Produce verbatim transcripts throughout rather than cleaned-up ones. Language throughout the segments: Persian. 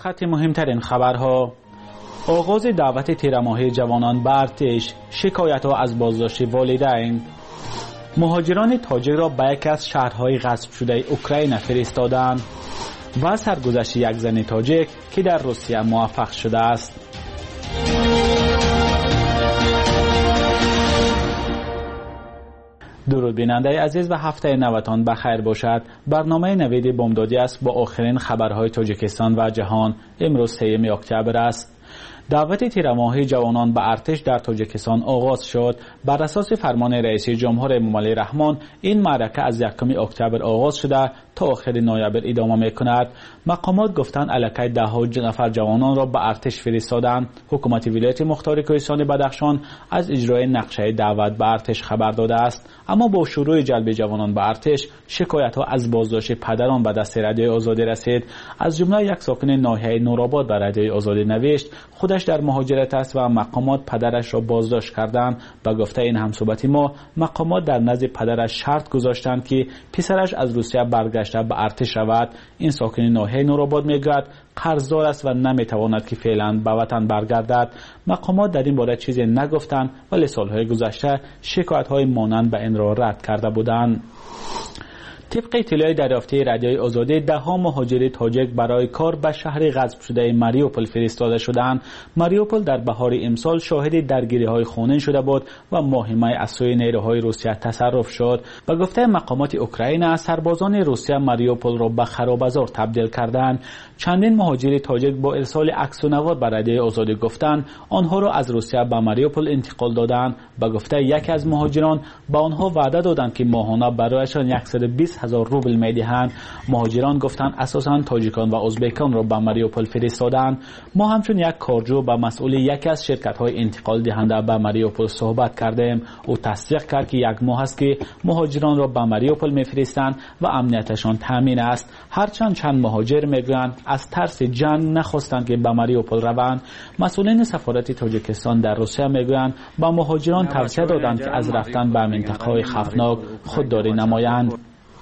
سرخط مهمترین خبرها: آغاز دعوت تیرماهی جوانان به ارتش، شکایت‌ها از بازداشت والدین. مهاجران تاجیک را به یکی از شهرهای غصب شده اوکراین فرستادند و سرگذشت یک زن تاجیک که در روسیه موفق شده است. درود بیننده عزیز و هفته نوتان بخیر باشد. برنامه نوید بامدادی است با آخرین خبرهای تاجیکستان و جهان. امروز سوم اکتبر است. دعوت تیرماهی جوانان به ارتش در تاجیکستان آغاز شد. بر اساس فرمان رئیس جمهور مملی رحمان این معرکه از یکم اکتبر آغاز شده تا آخر نوامبر ادامه می‌کند. مقامات گفتند الکی ده ها نفر جوانان را به ارتش فرستادند. حکومت ولایت مختار کوهستان بدخشان از اجرای نقشه دعوت به ارتش خبر داده است، اما با شروع جلب جوانان به ارتش شکایت‌ها از بازداشت پدران به دست رادیوی آزادی رسید. از جمله یک ساکن ناحیه نورآباد به رادیوی آزادی نوشت خودش در مهاجرت است و مقامات پدرش را بازداشت کردند. به گفته این همصحبت ما، مقامات در نزد پدرش شرط گذاشتند که پسرش از روسیه برگشته به ارتش رود. این ساکن ناحیه نورآباد میگوید قرضدار است و نمیتواند که فعلا به وطن برگردد. مقامات در این باره چیزی نگفتند، ولی سالهای گذشته شکایت‌های مانند به این را رد کرده بودند. طبق اطلاع دریافتی رادیوی آزادی، ده ها مهاجر تاجیک برای کار به شهر غصب شده ماریوپول فرستاده شدند. ماریوپول در بهار امسال شاهد درگیری‌های خونین شده بود و مهمه از سوی نیروهای روسیه تصرف شد. به گفته مقامات اوکراین، سربازان روسیه ماریوپول را به خرابه‌زار تبدیل کردند. چندین مهاجر تاجیک با ارسال عکس و نوار به رادیوی آزادی گفتند آنها را از روسیه به ماریوپول انتقال دادند. به گفته یکی از مهاجران، به آنها وعده دادند که ماهانه برایشان صد و بیست هزار روبل میدهند. مهاجران گفتند اساساً تاجیکان و ازبکان را به ماریوپول فرستادند. ما همچون یک کارجو با مسئول یکی از شرکت‌های انتقال دهنده به ماریوپول صحبت کردیم. او تصدیق کرد که یک ماه است که مهاجران را به ماریوپول میفرستند و امنیتشان تامین است. هرچند چند مهاجر میگویند از ترس جنگ نخواستند که به ماریوپول روند. مسئولین سفارت تاجیکستان در روسیه میگویند به مهاجران توصیه دادند که از رفتن به منطقه‌های خطرناک خودداری نمایند.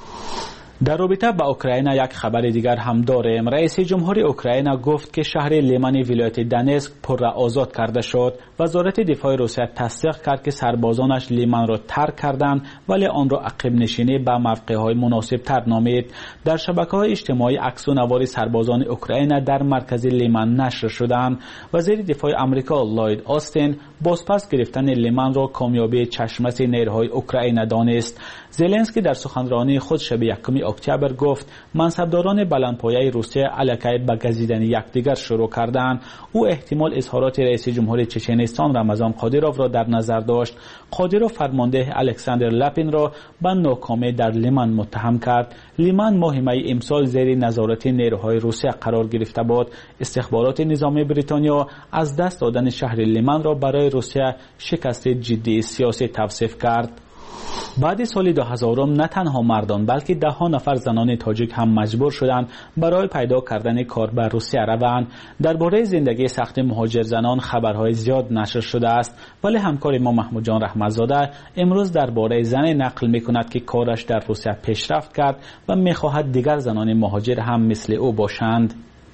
در رابطه با اوکراین یک خبر دیگر هم داریم. رئیس جمهور اوکراین گفت که شهر لیمان ولایت دونتسک پر آزاد کرده شد. وزارت دفاع روسیه تصدیق کرد که سربازانش لیمان را ترک کردند، ولی آن را عقب نشینی به موقع‌های مناسب تر نامید. در شبکه‌های اجتماعی عکس و نوار سربازان اوکراین در مرکز لیمان نشر شدند. وزیر دفاع آمریکا لوید آستین بازپس گرفتن لیمان را کامیابی چشم‌مس نیروهای اوکراین دانست. زلنسکی در سخنرانی خود شب یکم اکتبر گفت منصبداران بلندپایه روسیه الکی به گزیدن یکدیگر شروع کردند. او احتمال اظهارات رئیس جمهور چچنستان رمضان قادیروف را در نظر داشت. قادیروف فرمانده الکساندر لاپین را به ناکامی در لیمان متهم کرد. لیمان مهمه امسال زیر نظارت نیروهای روسیه قرار گرفته بود. استخبارات نظامی بریتانیا از دست دادن شهر لیمان را برای روسیه شکست جدی سیاسی توصیف کرد. بعد سال دو هزار نه تنها مردان بلکه ده ها نفر زنان تاجیک هم مجبور شدند برای پیدا کردن کار به روسیه روند. درباره زندگی سخت مهاجر زنان خبرهای زیاد نشر شده است، ولی همکار ما محمود جان رحمتزاده امروز درباره زن نقل میکند که کارش در روسیه پیشرفت کرد و میخواهد دیگر زنان مهاجر هم مثل او باشند.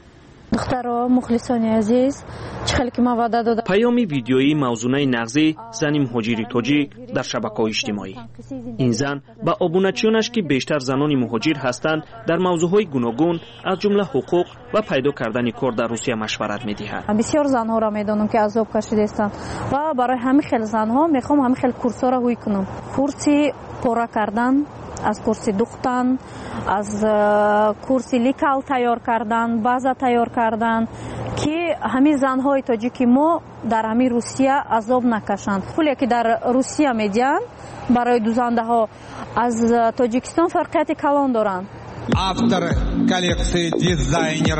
دخترها مخلصان عزیز، چخیلی که ما وعده داده. پیامی ویدیویی موضوع نغزی زن مهاجر تاجیک در شبکه‌های اجتماعی. این زن با ابونچیانش که بیشتر زنان مهاجر هستند در موضوعهای گوناگون از جمله حقوق و پیدا کردن کار در روسیه مشورت می‌دهد. بسیار زنها را میدانم که عذاب کشیده هستند و برای همین خیلی زنها میخوام همین خیلی کورس‌ها را روی کنم. کورسی پورا کردن، از کورسی دوختن، از کورسی لیکال تیار کردن، بازا تیار کردن که همین زنهای تاجیکی ما در همین روسیه عذاب نکشند. پولی که در روسیه میدن برای دوزنده ها از تاجیکستان فرقیت کلان دارند. автор коллекции дизайнер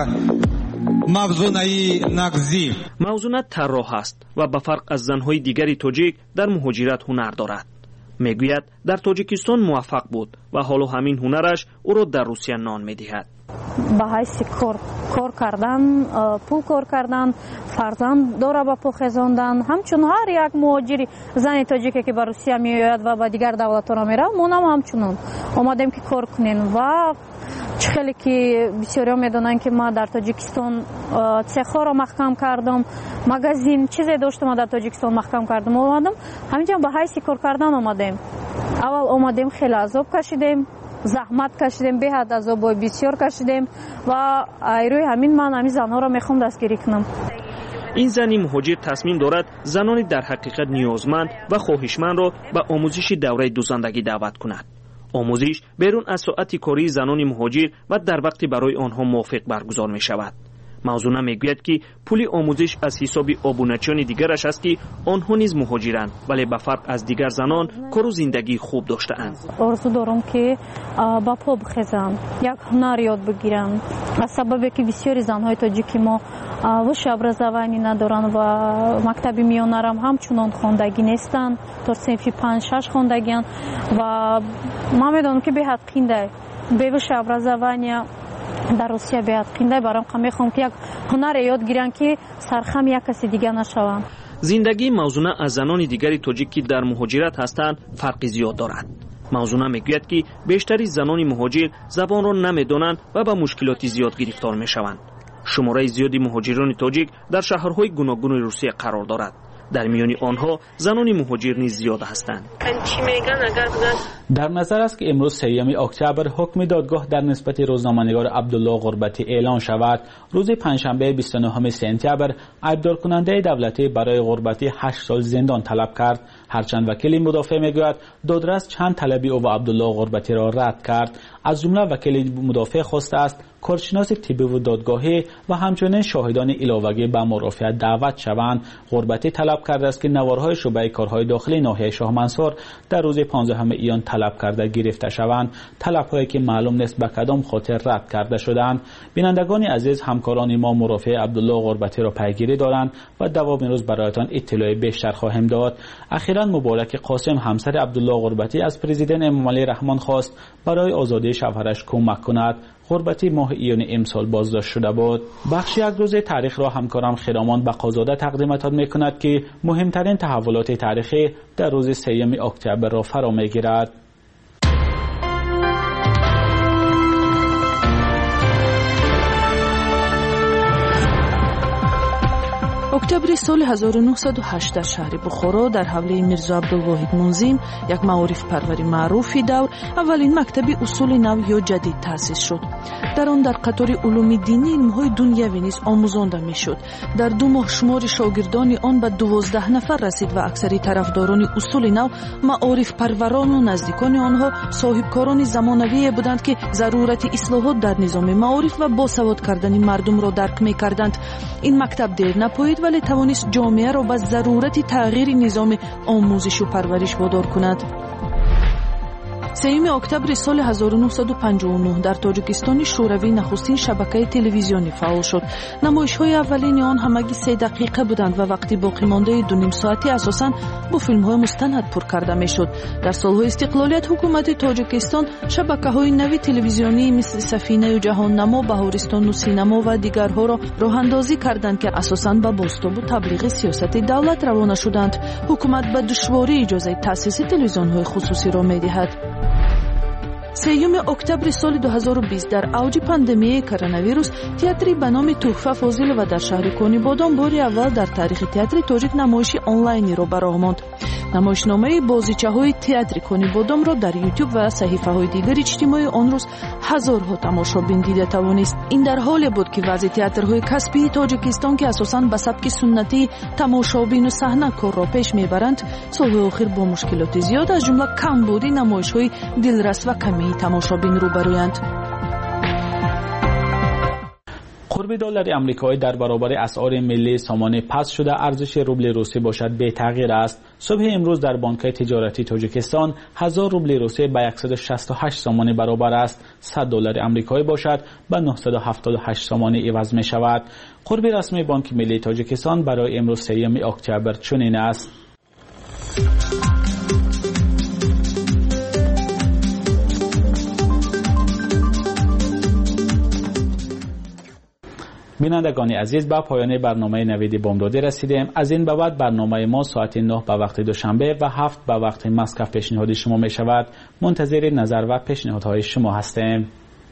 Mavzunai Nagzi. Mavzuna طراح است و به فرق از زنهای دیگری تاجیک در مهاجرت هنر دارد. میگوید در تاجیکستان موفق بود و حالا همین هنرش او را در روسیه نان میدهد. ба ҳайси кор кор кардан, пул кор кардан, фарзанд дора ба пӯ хезондан. Ҳамчун ҳар як муҳоҷири зани тоҷике ки ба Русия меояд ва ба дигар давлатҳоро меравад, мо нам ҳамчунон омадем ки кор кунем. Ва чӣ хеле ки бисёриҳо медонанд ки ман дар Тоҷикистон цехҳоро маҳкам кардам, магазин чизе доштам, дар Тоҷикистон маҳкам кардам, омадам ҳаминҷа ба ҳайси кор кардан омадем. аввал омадем хеле азоб кашидем, заҳмат кашидем, беҳад азобҳои бисёр кашидем ва айрӯи ҳамин ман ҳамин занҳоро мехоҳам дастгирӣ кунам. این زنی مهاجر تصمیم دارد زنانی در حقیقت نیازمند و خواهشمندро ба آموزش دوره دوزندگی دعوت کند. آموزش بیرون از ساعت کاری زنان مهاجر و در وقتی برای آنها موافق برگزار می شود. موضوع میگوید که پول آموزش از حساب آبونچیان دیگرش است که آنها نیز مهاجرند ولی به فرق از دیگر زنان کار و زندگی خوب داشته‌اند. آرزو دارم که با پا بخیزند، یک هنر یاد بگیرند. از سببی که بسیاری زنهای تاجیکی ما وش образование ندارند و مکتب میانه هم همچنان خواندگی نیستند، تا صنف پنج شش خواندگی‌اند و من میدونم که به حد قینده به وش образование در روسیه بیاد قینده برام میخوام که یک هنر یاد گیرن که سرخم یک کسی دیگه نشوند. زندگی موزونه از زنان دیگری تاجیک که در مهاجرت هستند فرق زیاد دارد. موزونه میگوید که بیشتری زنان مهاجر زبان را نمیدانند و به مشکلات زیاد گرفتار میشوند. شماره زیادی مهاجران تاجیک در شهرهای گوناگون روسیه قرار دارد. در میان آنها زنان مهاجر نیز زیاد هستند. در نظر است که امروز سوم اکتبر حکم دادگاه در نسبت روزنامه‌نگار عبدالله غربتی اعلان شود. روز پنجشنبه بیست و نهم سپتامبر ایبدار کننده دولتی برای غربتی هشت سال زندان طلب کرد. هرچند وکیل مدافع میگوید دادرس چند طلبی او و عبدالله غربتی را رد کرد. از جمله وکیل مدافع خواسته است کارشناس طبی و دادگاهی و همچنین شاهدان علاوه‌ای به مرافعت دعوت شوند. غربتی طلب کرده است که نوارهای شعبه کارهای داخلی ناحیه شاه منصور در روز پانزدهم ایان طلب کرده گرفته شوند. طلب‌هایی که معلوم نیست به کدام خاطر رد کرده شدند. بینندگان عزیز، همکاران ما مرافع عبدالله غربتی را پیگیری دارند و دوام روز برایتان اطلاع بیشتر خواهیم داد. اخیراً مبارک قاسم همسر عبدالله غربتی از پرزیدنت امامعلی رحمان خواست برای آزادی شوهرش کمک کند. غربتی ماه ایون امسال بازداشت شده بود. بخش یک روزه تاریخ را همکارم خرامان بقازاده تقدیمتان میکند که مهمترین تحولات تاریخی در روز سوم اکتبر را فرا میگیرد. اکتبر سال هزار و نهصد و هشت در شهر بخارا در حوله میرزا عبدالواحد منظم، یک معارف پروری معروفی دور، اولین مکتب اصول نو یا جدید تأسیس شد. در آن در قطار علوم دینی علمهای دنیوی نیز آموزانده میشد. در دو ماه شمار شاگردان آن به دوازده نفر رسید و اکثری طرفداران اصول نو معارف پروران و نزدیکان آنها صاحبکاران زمانوی بودند که ضرورت اصلاحات در نظام معارف و باسواد کردن مردم را درک میکردند. این مکتب دیر نپایید ولی توانست جامعه را به ضرورت تغییر نظام آموزش و پرورش وادار کند. سوم اکتبر سال هزار و نهصد و پنجاه و نه در تاجیکستان شوروی نخستین شبکه تلویزیونی فعال شد. نمایش‌های اولین آن همگی سه دقیقه بودند و وقتی باقی مانده دو نیم ساعتی اساساً با فیلم‌های مستند پر کرده می‌شد. در سال‌های استقلالیت حکومت تاجیکستان شبکه‌های نوی تلویزیونی مثل سفینه و جهان نما، بهارستان و سینما و دیگرها را راه‌اندازی کردند که اساساً به بازتاب و تبلیغ سیاست دولت روانه شدند. حکومت به دشواری اجازه تأسیس تلویزیون‌های خصوصی را می‌دهد. سوم اکتبر سال دو هزار و بیست در اوج پاندمی کرونا ویروس تئاتری به نام تحفه فاضل و در شهر کنی بادام باری اول در تاریخ تئاتر تاجیک نمایش آنلاینی را برآورد. ماند. نمایشنامه بازیچه‌های تئاتر کنی بادام را در یوتیوب و صحیفه‌های دیگر اجتماعی آن روز هزارها تماشابین دیده توانست. این در حالی بود که وضع تئاترهای کسبی تاجیکستان که اساساً به سبک سنتی تماشابین و صحنه کار را پیش میبرند، سال‌های اخیر با مشکلات زیاد از جمله کمبودی نمایش‌های دلرس و کمی تماشابین روبرویند. قرب دلار آمریکایی در برابر اسعار ملی سامانه پس شده ارزش روبل روسی باشد بی تغییر است. صبح امروز در بانک‌های تجارتی تاجیکستان هزار روبل روسی به صد و شصت و هشت سامانه برابر است. صد دلار آمریکایی باشد به نهصد و هفتاد و هشت سامانه عوض می شود. قرب رسمی بانک ملی تاجیکستان برای امروز سوم اکتبر چنین است. بینندگان عزیز، با پایان برنامه نوید بامدادی رسیدیم. از این به بعد برنامه ما ساعت نه به وقت دوشنبه و هفت به وقت مسکو پیشنهادی شما می شود. منتظر نظر و پیشنهادهای شما هستیم.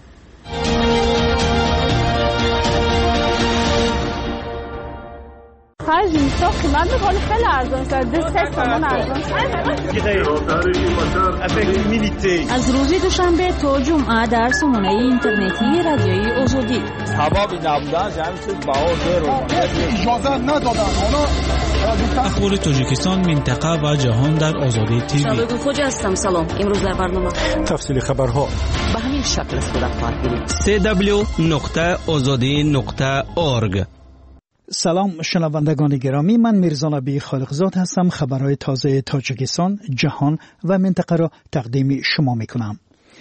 خرج نیستا قیمت بکنی خیلی ارزان شد. سه تومن ارزان شد. از روز دوشنبه تا جمعه در سامانه اینترنتی رادیوی آزادی. سبب نبودن جمعیت بها رو اجازه ندادن. اخبار تاجیکستان، منطقه و جهان در آزادی تیوی. شبگو خوجا هستم. سلام. امروز در برنامه تفصیل خبرها به همین شکل صورت خواهد گرفت. سی دبلیو نقطه آزادی نقطه اورگ. سلام شنوندگان گرامی، من میرزا نبی خالقزاد هستم. خبرهای تازه تاجیکستان، جهان و منطقه را تقدیم شما میکنم.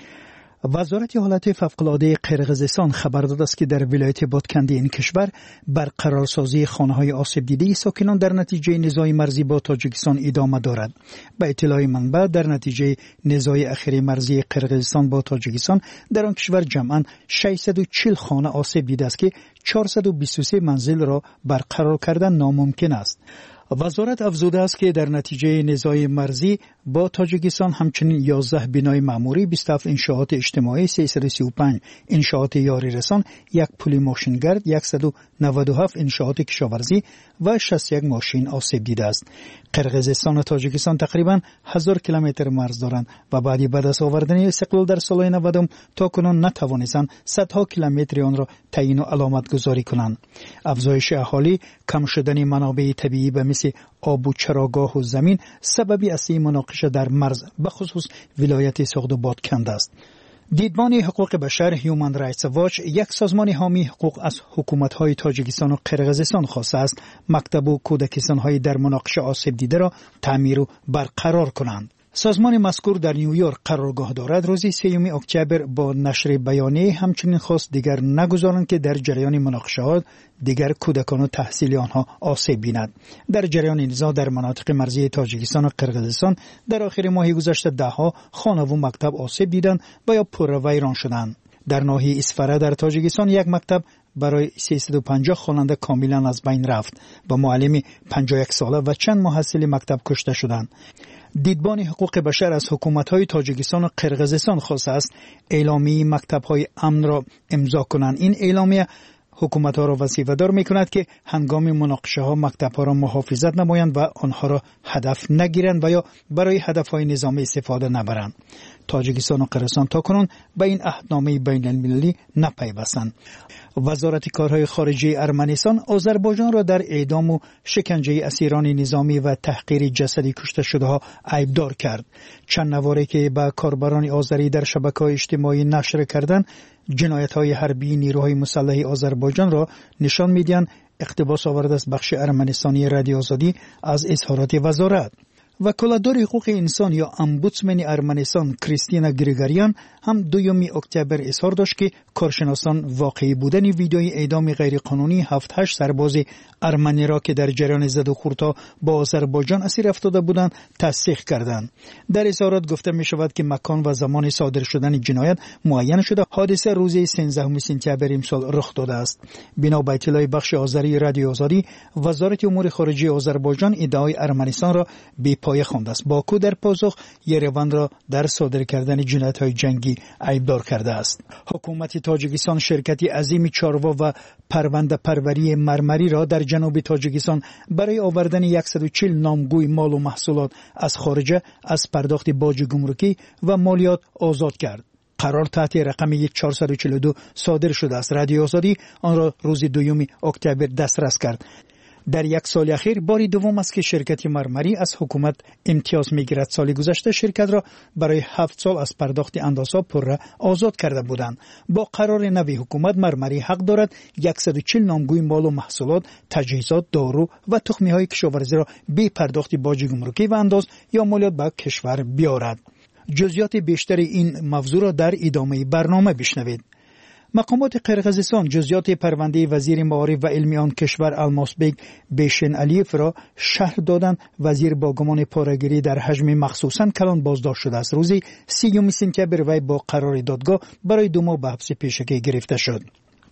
وزارت حالت فوق‌العاده قرقیزستان خبر داده است که در ولایت بادکندی این کشور برقرارسازی خانه‌های آسیب دیده ساکنان در نتیجه نزاع مرزی با تاجیکستان ادامه دارد. به اطلاع منبع، در نتیجه نزاع اخیر مرزی قرقیزستان با تاجیکستان در آن کشور جمعاً ششصد و چهل خانه آسیب دیده است که چهارصد و بیست و سه منزل را برقرار کردن ناممکن است. وزارت افزوده است که در نتیجه نزاع مرزی با تاجیکستان همچنین یازده بنای معموری، بیست و هفت انشاءات اجتماعی، سیصد و سی و پنج انشاءات یاری رسان، یک پل ماشینگرد، صد و نود و هفت انشاءات کشاورزی و شصت و یک ماشین آسیب دیده است. قرقیزستان و تاجیکستان تقریباً هزار کیلومتر مرز دارند و بعد بعد از آوردن استقلال در سال نود تا کنون نتوانستند صدها کیلومتر آن را تعیین و علامت گذاری کنند. افزایش اهالی، کم شدن منابع طبیعی به مثل آب و چراگاه و زمین سببی اصلی مناقشه در مرز به خصوص ولایت سوخت و بادکند است. دیدبان حقوق بشر هیومن رایتس واچ، یک سازمان حامی حقوق، از حکومت‌های تاجیکستان و قرقیزستان خواسته است مکتب و کودکستان‌های در مناقشه آسیب دیده را تعمیر و برقرار کنند. سازمان مذکور در نیویورک قرارگاه دارد. روز سوم اکتبر با نشر بیانیه همچنین خواست دیگر نگذارند که در جریان مناقشات دیگر کودکان و تحصیلی آنها آسیب بیند. در جریان نزاع در مناطق مرزی تاجیکستان و قرقیزستان در آخر ماه گذشته دهها خانه و مکتب آسیب دیدند و یا پر ویران شدند. در ناحیه اسفره در تاجیکستان یک مکتب برای سیصد و پنجاه خواننده کاملا از بین رفت و معلم پنجاه و یک ساله و چند محصل مکتب کشته شدند. دیدبان حقوق بشر از حکومت‌های تاجیکستان و قرقیزستان خواسته است اعلامیه مکتب‌های امن را امضا کنند. این اعلامیه حکومت‌ها را وظیفه‌دار می‌کند که هنگام مناقشه‌ها مکتب‌ها را محافظت نمایند و آنها را هدف نگیرند و یا برای هدف‌های نظامی استفاده نبرند. تاجیکستان و قرقیزستان تاکنون به این عهدنامه بین‌المللی نپیوستند. وزارت کارهای خارجه ارمنستان آذربایجان را در اعدام و شکنجه اسیران نظامی و تحقیر جسدی کشته شده‌ها عیبدار کرد. چند نواره که به کاربران آذری در شبکه‌های اجتماعی نشر کردند، جنایت‌های حربی نیروهای مسلح آذربایجان را نشان می‌دهند اقتباس آورده از بخش ارمنستانی رادیو آزادی از اظهارات وزارت. وکالتدار حقوق انسان یا امبودسمن ارمنستان کریستینا گریگاریان هم دوم اکتبر اظهار داشت که کارشناسان واقعی بودن ویدیوی اعدام غیرقانونی هفت هشت سرباز ارمنی را که در جریان زد و خورد با آذربایجان اسیر افتاده بودند تصدیق کردند. در اظهارات گفته می شود که مکان و زمان صادر شدن جنایت معین شده. حادثه روز سیزدهم سپتامبر امسال رخ داده است. بنا به اطلاع بخش آذری رادیو آزادی، وزارت امور خارجه آذربایجان ادعای ارمنستان را بی پایه خوانده است. باکو در پاسخ یروان را در صادر کردن جنایت‌های جنگی عیبدار کرده است. حکومت تاجیکستان شرکتی عظیم چاروا و پرونده پروری مرمری را در جنوب تاجیکستان برای آوردن صد و چهل نامگوی مال و محصولات از خارج از پرداخت باج گمرکی و مالیات آزاد کرد. قرار تحت رقم چهارصد و چهل و دو صادر شده است. رادیو آزادی آن را روز دوم اکتبر دسترس کرد. در یک سال اخیر باری دوم است که شرکت مرمری از حکومت امتیاز میگیرد. سال گذشته شرکت را برای هفت سال از پرداخت اندازها پر آزاد کرده بودند. با قرار نوی حکومت مرمری حق دارد صد و چهل نامگوی مال و محصولات، تجهیزات، دارو و تخمی های کشاورزی را بی پرداخت باج گمرکی و انداز یا مالیات به کشور بیارد. جزئیات بیشتر این موضوع را در ادامه برنامه بشنوید. مقامات قرقیزستان جزئیات پرونده وزیر معارف و علم آن کشور الماسبک بیشن علیف را شرح دادند. وزیر با گمان پاره‌گیری در حجم مخصوصاً کلان بازداشت شده است. روز سیوم سپتامبر وی با قرار دادگاه برای دو ماه به حبس پیشگی گرفته شد.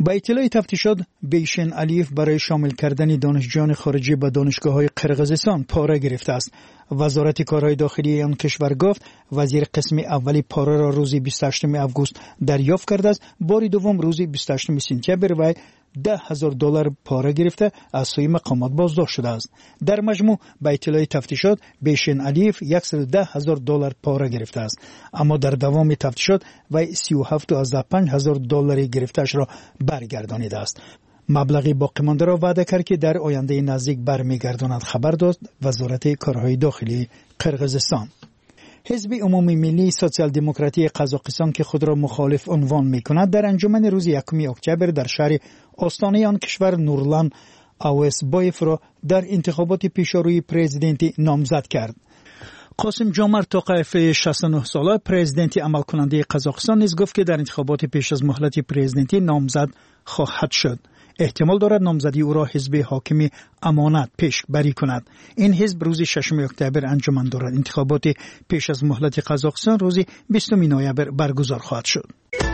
با اطلاع تفتیشات بیشن علیف برای شامل کردن دانشجویان خارجی به دانشگاه‌های قرقیزستان پاره گرفته است. وزارت کارهای داخلی آن کشور گفت وزیر قسم اولی پاره را روز بیست و هشتم آگوست دریافت کرده است. بار دوم روز بیست و هشتم سپتامبر وی ده هزار دلار پاره گرفته از سوی مقامات بازداشت شده است. در مجموع به اطلاع تفتیشات بیشن علیف صد و ده هزار دلار پاره گرفته است، اما در دوام تفتیشات وی سی و هفت و پنج هزار دلاری گرفته‌اش را برگردانیده است. مبلغی باقی مانده را وعده کرد که در آینده نزدیک برمیگرداند، خبر داد وزارت کارهای داخلی قرقیزستان. حزب عمومی ملی سوسیال دموکراتی قزاقستان که خود را مخالف عنوان می‌کند در انجمن روز یکم اکتبر در شهر آستانه آن کشور نورلان اوسبایف را در انتخابات پیشروی پرزیدنتی نامزد کرد. قاسم جامر توقیف شصت و نه ساله پرزیدنت عمل کننده قزاقستان نیز گفت که در انتخابات پیش از مهلت پرزیدنتی نامزد خواهد شد. احتمال دارد نامزدی او را حزب حاکم امانت پیش بری کند. این حزب روز ششم اکتبر انجمن دارد. انتخابات پیش از مهلت قزاقستان روز بیستم نوامبر برگزار خواهد شد.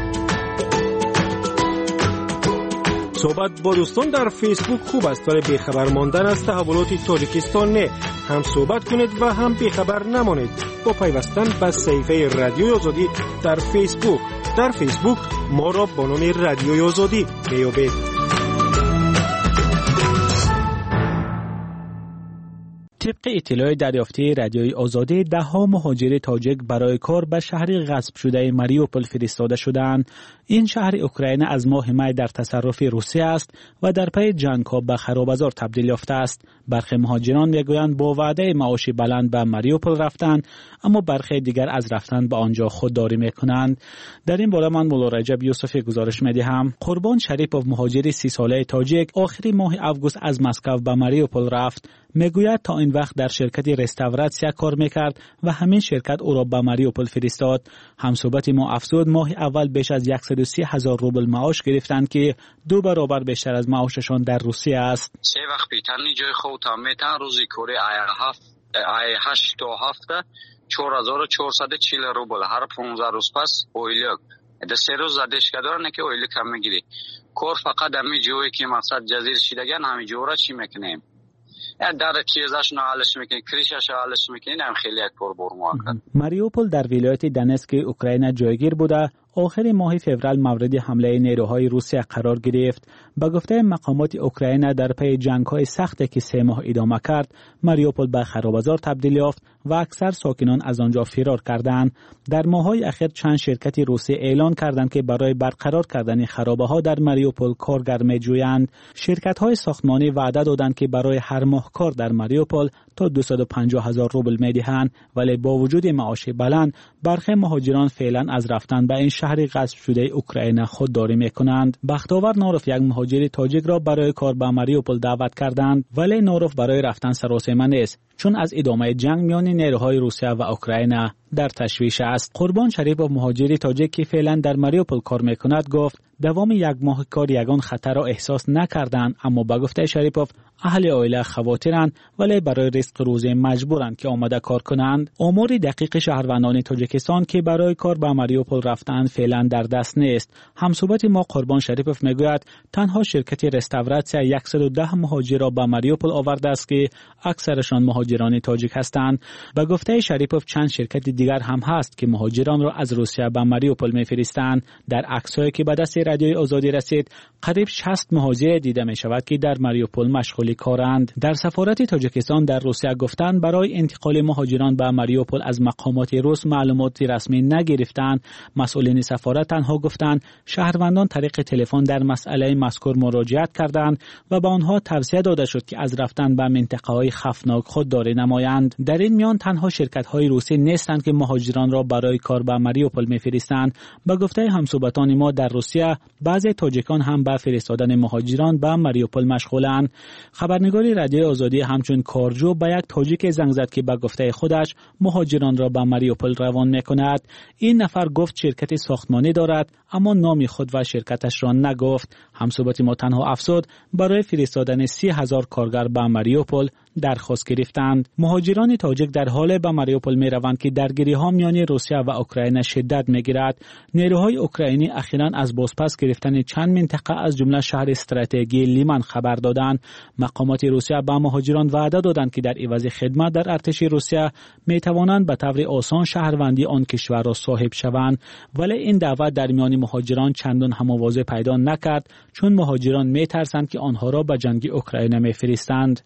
صحبت با دوستان در فیسبوک خوب است، ولی بیخبر ماندن از تحولات تاجیکستان نه. هم صحبت کنید و هم بیخبر نمانید با پیوستن به صفحه رادیوی آزادی در فیسبوک. در فیسبوک ما را با نام رادیوی آزادی میابید. طبق اطلاع دریافتی رادیوی آزادی، ده ها مهاجر تاجیک برای کار به شهر غصب شده ماریوپول فرستاده شدند. این شهر اوکراین از ماه می در تصرف روسیه است و در پی جنگ‌ها به خراب‌بازار تبدیل یافته است. برخی مهاجران میگویند با وعده معاش بلند به ماریوپول رفتند، اما برخی دیگر از رفتن به آنجا خودداری میکنند. در این باره من مولا رجب یوسفی گزارش میدهم. قربان شریپوف مهاجر سی ساله تاجیک آخری ماه آگوست از مسکو به ماریوپول رفت. میگوید تا این وقت در شرکت رستوراسیون کار میکرد و همین شرکت او را به ماریوپول فرستاد. همصحبت ما افزود ماه اول بیش از صد و سی هزار روبل معاش گرفتند که دو برابر بیشتر از معاششان در روسیه است. سه وقت پیترنی جای خودت میتن روزی کوری آی هفت آی هشت تا هفته چهار هزار و چهارصد و چهل روبل هر پانزده روز پس اویلیک ده سه روز زدش کدارن که اویلیک هم میگیری. کار فقط همی جوی که مقصد جزیر شیدگن همی جورا چی میکنیم در چیزاش نهالش میکنی کریشش حالش میکنی هم خیلی یک پر برمو. ماریوپول در ولایت دنسک اوکراین جایگیر بوده. آخر ماه فوریه مورد حمله نیروهای روسیه قرار گرفت. به گفته مقامات اوکراین در پی جنگ‌های سختی که سه ماه ادامه کرد، ماریوپول به خراب‌بازار تبدیل یافت و اکثر ساکنان از آنجا فرار کردند. در ماه‌های اخیر چند شرکت روسی اعلان کردند که برای برقرار کردن خرابه‌ها در ماریوپول کارگر می‌جویند. شرکت‌های ساختمانی وعده دادند که برای هر ماه کار در ماریوپول تا دویست و پنجاه هزار روبل می‌دهند، ولی با وجود معاش بلند برخی مهاجران فعلا از رفتن به این شهر غصب شده اوکراین خودداری می‌کنند. بختاور ناروف یک مهاجر تاجیک را برای کار به ماریوپول دعوت کردند، ولی ناروف برای رفتن سراسیمه نیست، چون از ادامه جنگ میان نیروهای روسیه و اوکراین در تشویش است. قربان شریپوف مهاجر تاجیک که فعلا در ماریوپول کار میکند گفت دوام یک ماه کار یگان خطر را احساس نکردند، اما با گفته شریپوف اهل عائله خواترند ولی برای رزق روزی مجبورند که آمده کار کنند. آمار دقیق شهروندان تاجیکستان که برای کار به ماریوپول رفتند فعلا در دست نیست. همصحبت ما قربان شریپوف میگوید تنها شرکت رستوراسیون صد و ده مهاجر را به ماریوپول آورده است که اکثرشان مهاجران تاجیک هستند. با گفته شریپوف چند شرکت دیگر هم هست که مهاجران را از روسیه به ماریوپول میفرستند. در عکس‌هایی که به دست رادیوی آزادی رسید قریب شصت مهاجر دیده می شود که در ماریوپول مشغول کارند. در سفارت تاجیکستان در روسیه گفتند برای انتقال مهاجران به ماریوپول از مقامات روس معلومات رسمی نگرفتند. مسئولین سفارت تنها گفتند شهروندان طریق تلفن در مسئله مذکور مراجعت کردند و به آنها توصیه داده شد که از رفتن به منطقه‌های خطرناک خودداری نمایند. در این میان تنها شرکت‌های روسی نیستند که مهاجران را برای کار به ماریوپول می‌فرستند. با گفته همصحبتان ما در روسیه بعضی تاجیکان هم به فرستادن مهاجران به ماریوپول مشغولند. خبرنگار رادیوی آزادی همچون کارجو به یک تاجیک زنگ زد که به گفته خودش مهاجران را به ماریوپول روان می‌کند. این نفر گفت شرکت ساختمانی دارد، اما نام خود و شرکتش را نگفت. همصحبت ما تنها افزود برای فرستادن سی هزار کارگر به ماریوپول درخواست گرفتند. مهاجران تاجیک در حال به ماریوپول می روند که درگیری‌ها میان روسیه و اوکراین شدت می‌گیرد. نیروهای اوکراینی اخیراً از بازپس گرفتن چند منطقه از جمله شهر استراتژی لیمان خبر دادند. مقامات روسیه به مهاجران وعده دادند که در عوض خدمت در ارتش روسیه می توانند به طور آسان شهروندی آن کشور را صاحب شوند، ولی این دعوت در میان مهاجران چندان هم موضع پیدا نکرد، چون مهاجران می ترسند که آنها را به جنگ اوکراین می فرستند.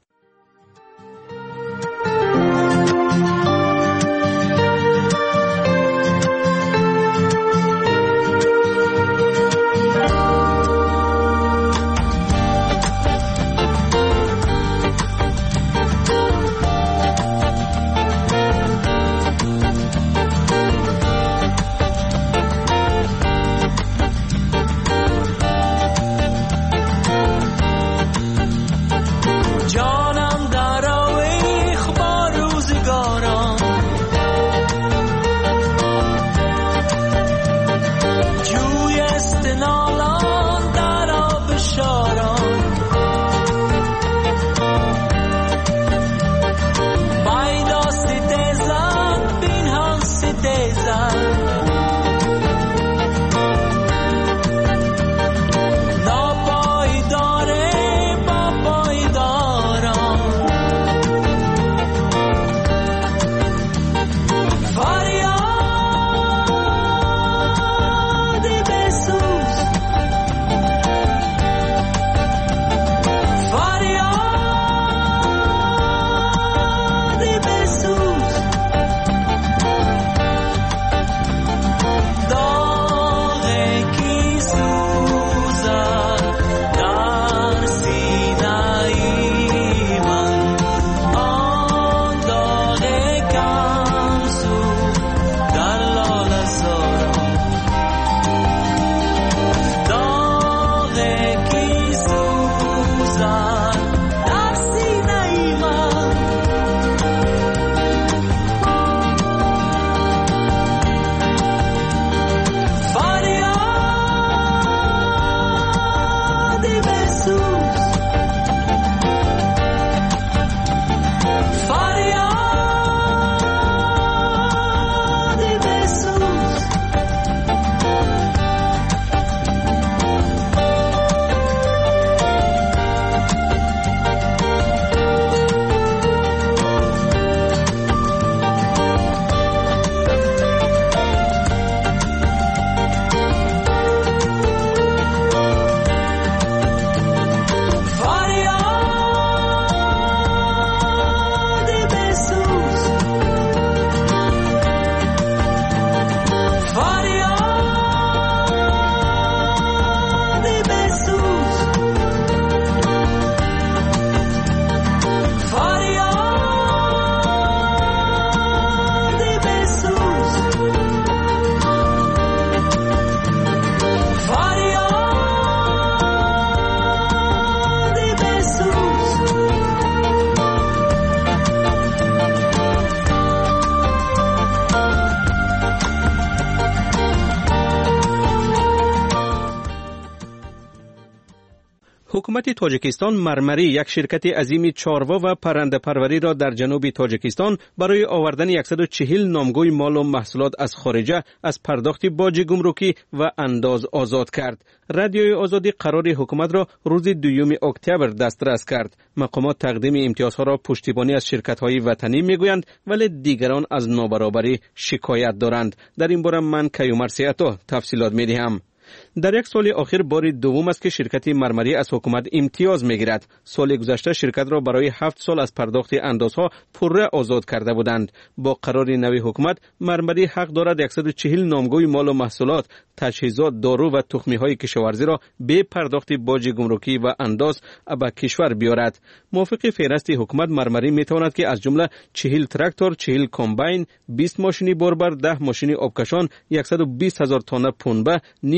حکومت تاجیکستان مرمری، یک شرکت عظیم چاروا و پرنده پروری را در جنوب تاجیکستان برای آوردن صد و چهل نامگوی مال و محصولات از خارجه از پرداخت باج گمرکی و انداز آزاد کرد. رادیوی آزادی قرار حکومت را روز دوم اکتبر دسترس کرد. مقامات تقدیم امتیازها را پشتیبانی از شرکت‌های وطنی میگویند، ولی دیگران از نابرابری شکایت دارند. در این باره من کیومر سیاتو تفصیلات میدهم. در یک سال اخیر بار دوم است که شرکت مرمری از حکومت امتیاز میگیرد. سال گذشته شرکت را برای هفت سال از پرداخت اندازها پره آزاد کرده بودند. با قرار نوی حکومت مرمری حق دارد صد و چهل نامگوی مال و محصولات، تجهیزات، دارو و تخمی های کشاورزی را به پرداخت باج گمرکی و انداز به کشور بیارد. موافق فهرست حکومت مرمری میتواند که از جمله چهل تراکتور، چهل کمباین، بیست ماشین باربر، ده ماشین آبکشان، صد و بیست هزار تن پنبه، نیم میلیون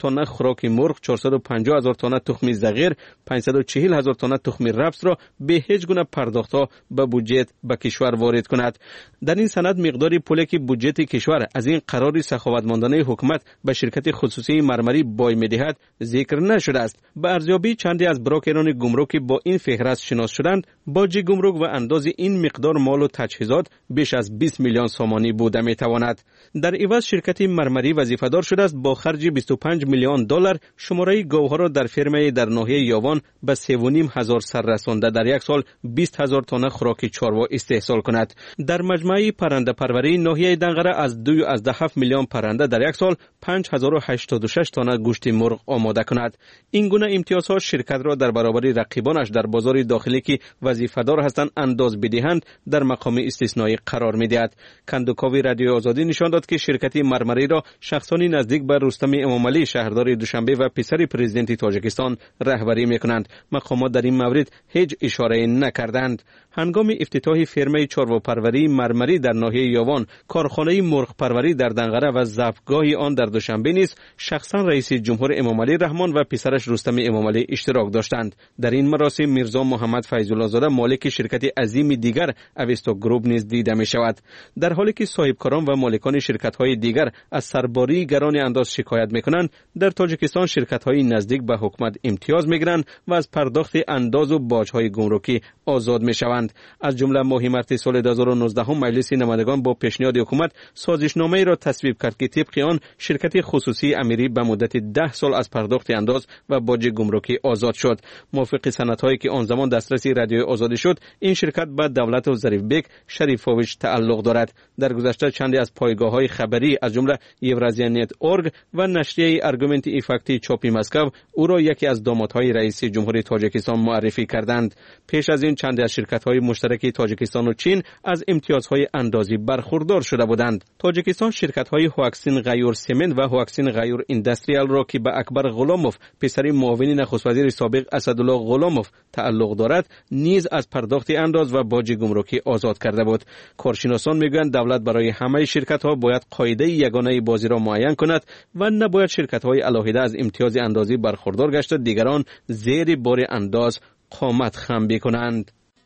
تن خوراک مرغ، چهارصد و پنجاه هزار تن تخم زغیر، پانصد و چهل هزار تن تخم رفس را به هیچ گونه پرداخت‌ها به بودجه به کشور وارد کند. در این سند مقداری پولی که بودجه کشور از این قرار سخاوتمندانه حکومت به شرکت خصوصی مرمری بای می‌دهد ذکر نشده است. به ارزیابی چندی از بروکران گمرکی با این فهرست شناس شدند، باج گمرک و انداز این مقدار مال و تجهیزات بیش از بیست میلیون سومانی بوده میتواند. در عوض شرکت مرمری وظیفه‌دار شده است با خرج بیست و پنج میلیون دلار شماره گوهر را در فرمه در ناحیه یاوان به سه و نیم هزار سر رسانده در یک سال بیست هزار تن خوراک چاروا استحصال کند. در مجموعه پرنده پروری ناحیه دنقره از دو از هفت میلیون پرنده در یک سال پنج هزار و هشتاد و شش تن گوشت مرغ آماده کند. این گونه امتیازها شرکت را در برابر رقیبانش در بازار داخلی که وظیفه‌دار هستند انداز بدهند در مقام استثنایی قرار می‌دهد. کندوکاوی رادیو آزادی نشان داد که شرکت مرمری را شخصانی نزدیک به رستم امامعلی شهردار دوشنبه و پسر پرزیدنت تاجیکستان رهبری می‌کنند. مقامات در این مورد هیچ اشاره نکردند. هنگام افتتاح فرمه چارواپروری مرمری در ناحیه یاوان، کارخانه مرغ پروری در دنقره و ضبطگاه آن در دوشنبه نیز شخصا رئیس جمهور امامعلی رحمان و پسرش رستم امامعلی اشتراک داشتند. در این مراسم میرزا محمد فیض‌الله زاده مالک شرکت عظیم دیگر اویستا گروپ نیز دیده می شود. در حالی که صاحبکاران و مالکان شرکت‌های دیگر از سرباری گران انداز شکایت می‌کنند، در تاجیکستان شرکت‌های نزدیک به حکومت امتیاز می‌گیرند و از پرداخت انداز و باج‌های گمرکی آزاد می‌شوند. از جمله ماه مارس سال دو هزار و نوزده مجلس نمایندگان با پیشنهاد حکومت سازشنامه‌ای را تصویب کرد که طبق آن شرکت خصوصی امیری به مدت ده سال از پرداخت انداز و باج گمرکی آزاد شد. موافق سندهایی که آن زمان دسترسی رادیو آزادی شد، این شرکت به دولت و ظریف بیگ شریفوویچ تعلق دارد. در گذشته چندی از پایگاه‌های خبری از جمله یورازیانت اورگ و نشریه ارگومنت ایفکتی چاپی مسکو او را یکی از دامادهای رئیس جمهور تاجیکستان معرفی کردند. پیش از این چندی از شرکت‌های مشترک تاجیکستان و چین از امتیازهای اندازی برخوردار شده بودند. تاجیکستان شرکت‌های هواکسین غیور سمنت و هواکسین غیور اندستریال را که به اکبر غلاموف پسر معاون نخست وزیر سابق اسدالله غلاموف تعلق دارد نیز از پرداخت انداز و باج گمرکی آزاد کرده بود. کارشناسان میگویند دولت برای همه شرکت‌ها باید قاعده یگانه بازی را معین کند و نباید شرکت‌های علاهده از امتیاز اندازی برخوردار گشته دیگران زیر بار انداز قامت خم بکنند.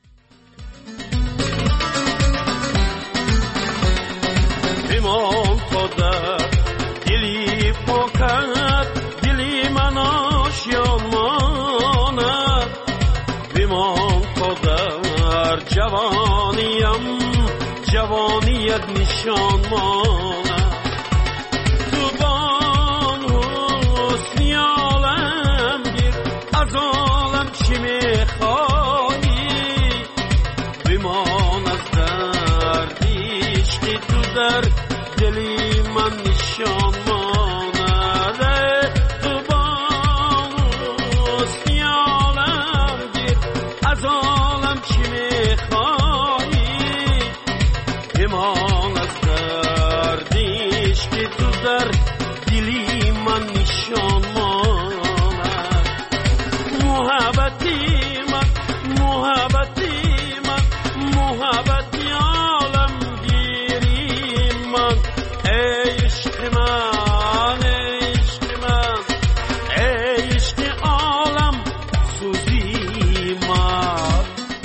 جوانیم جوانیت نشان مانه تو بان حسنی عالم گیر از عالم چی میخوایی بمان از دردیش که تو در دلی من نشان مانه تو بان حسنی عالم گیر از عالم چی میخوایی بمان از دردیش که تو در دلی من نشان ماند محبتی من محبتی من محبتی عالم گیری من عشق من عشق من عشق عالم سوزی من.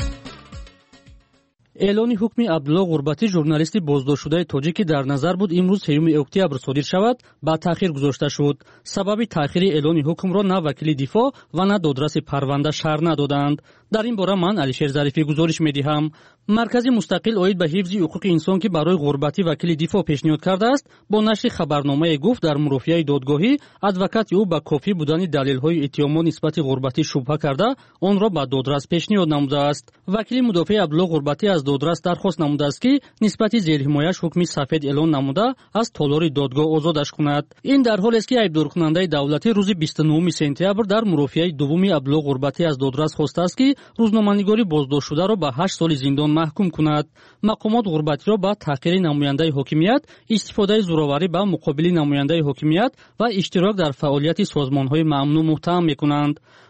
اعلان حکم عبدالله غربتی ژورنالیست بازداشت‌شده تاجیکی در نظر بود امروز سیوم اکتبر صادر شود با تأخیر گذاشته شد. سبب تأخیر اعلان حکم را نه وکیل دفاع و نه دادرس پرونده شرح ندادند. در این باره من علیشیر ظریفی گزارش می‌دهم. مرکز مستقل اوید به حفظ حقوق انسان که برای غربتی وکیل دفاع پیشنهاد کرده است با نشر خبرنامه گفت در مرافعه دادگاهی ادوکات او با کافی بودن دلایل‌های اتهام نسبت غربتی شبهه کرده آن را به دادرس پیشنهاد نموده است. وکیل مدافع عبدالله غربتی از دادرس درخواست نموده است که نسبت زیرحمایش حکم سفید اعلان نموده از تالار دادگاه آزادش کند. این در حالی است که ایبدار کننده دولتی روز بیست و نهم سپتامبر در مرافعه دوم عبدالله غربتی از دادرس خواسته است که روزنامه‌نگاری بازداشت شده را به هشت سال زندان محکوم کند. مقامات غربتی را با تحقیر نماینده حاکمیت، استفاده زوراوری به مقابل نماینده حاکمیت و اشتراک در فعالیت سازمان‌های ممنوع متهم می‌کنند.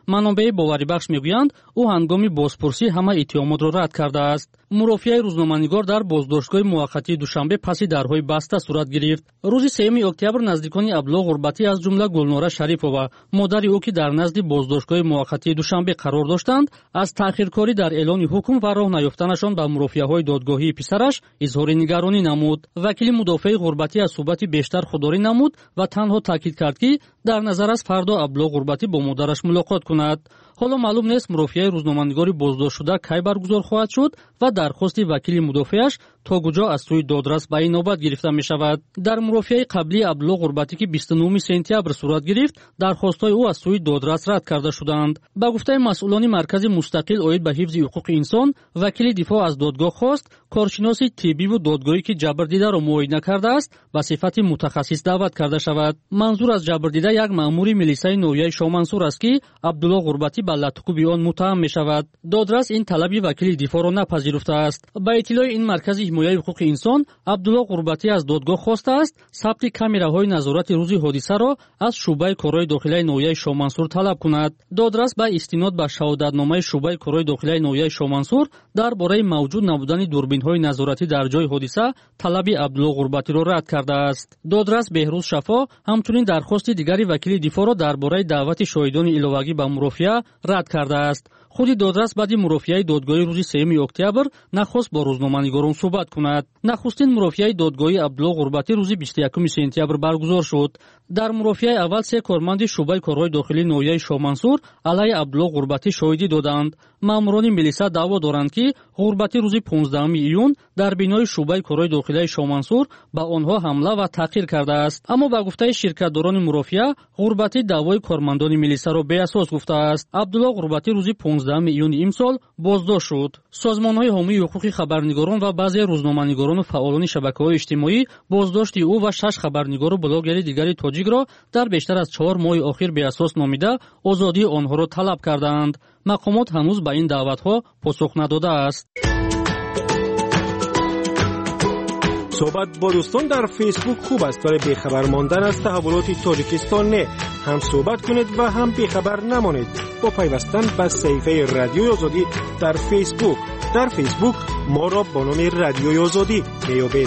манобаи боварибахш мегӯянд ӯ ҳангоми бозпурсӣ ҳама иттиҳомотро рад кардааст. мурофиаи рӯзноманигор дар боздоштгоҳи муваққатии душанбе паси дарҳои баста сурат гирифт. рӯзи сеюми октябр наздикони Абдулло Ғурбатӣ аз ҷумла Гулнора Шарипова, модари ӯ ки дар назди боздоштгоҳи муваққатии душанбе қарор доштанд, аз таъхиркорӣ дар эълони ҳукм ва роҳ наёфтанашон ба мурофиаҳои додгоҳии писараш изҳори нигаронӣ намуд. вакили мудофиаи Ғурбатӣ аз суҳбати бештар худдорӣ намуд ва танҳо таъкид кард ки дар назар аст фардо Абдулло Ғурбатӣ бо модараш мулоқот кунад. ҳоло маълум нест мурофиаи рӯзноманигори боздоштшуда кай баргузор хоҳад шуд ва дархости вакили мудофиаш то куҷо аз сӯи додрас ба инобат гирифта мешавад. дар мурофиаи қаблии Абдулло Ғурбатӣ ки бисту нӯҳуми сентябр сурат гирифт, дархостҳои ӯ аз сӯи додрас рад карда шуданд. ба гуфтаи масъулони маркази мустақил оид ба ҳифзи ҳуқуқи инсон, вакили дифоъ аз додгоҳ хост коршиноси тиббиву додгоҳӣ ки ҷабрдидаро муоина кардааст ба сифати мутахассис даъват карда шавад. манзур аз ҷабрдида як маъмури милисаи ноҳияи Шоҳмансур аст ки Абдулло Ғурбатӣ ба латукуби он муттаҳам мешавад. додрас ин талаби вакили дифоъро напазируфтааст. ба иттилои ин маркази ҳимояи ҳуқуқи инсон, Абдулло Ғурбатӣ аз додгоҳ хостааст сабти камераҳои назорати рӯзи ҳодисаро аз шуъбаи корҳои дохилаи ноҳияи Шоҳмансур талаб кунад. додрас ба истинод ба шаҳодатномаи шуъбаи корҳои дохилаи ноҳияи Шоҳмансур дар бораи мавҷуд набудани дурбинҳои назоратӣ дар ҷои ҳодиса талаби Абдулло Ғурбатиро рад кардааст. додрас Беҳрӯз Шафо ҳамчунин дархости дигари вакили дифоъро дар бораи даъвати шоҳидони иловагӣ ба мурофиа рад кардааст. худи додрас баъди мурофиаи додгоҳи рӯзи сеюми октябр нахост бо рӯзноманигорон суҳбат кунад. нахустин мурофиаи додгоҳи Абдулло Ғурбатӣ рӯзи бисту якуми сентябр баргузор шуд. дар мурофиаи аввал се корманди шуъбаи корҳои дохилии ноҳияи Шоҳмансур алайҳи Абдулло Ғурбатӣ шоҳидӣ доданд. маъмурони милиса даъво доранд ки Ғурбатӣ рӯзи понздаҳуми июн дар бинои шуъбаи корҳои дохилаи Шоҳмансур ба онҳо ҳамла ва таҳқир кардааст. аммо ба гуфтаи ширкатдорони мурофиа, Ғурбатӣ даъвои кормандони милисаро беасос гуфтааст. Абдулло Ғурбатӣ рӯзи понздаҳуми июни имсол боздошт шуд. созмонҳои ҳомии ҳуқуқи хабарнигорон ва баъзе рӯзноманигорону фаъолони шабакаҳои иҷтимоӣ боздошти ӯ ва шаш хабарнигору блогери дигари тоҷикро дар бештар аз чаҳор моҳи охир беасос номида озодии онҳоро талаб кардаанд. мақомот ҳанӯз ба ин даъватҳо посух надодааст. صحبت با دوستان در فیسبوک خوب است ولی بیخبر ماندن از تحولات تاجیکستان نه. هم صحبت کنید و هم بیخبر نمانید با پیوستن به صفحه رادیوی آزادی در فیسبوک. در فیسبوک ما را با نام رادیوی آزادی میابید.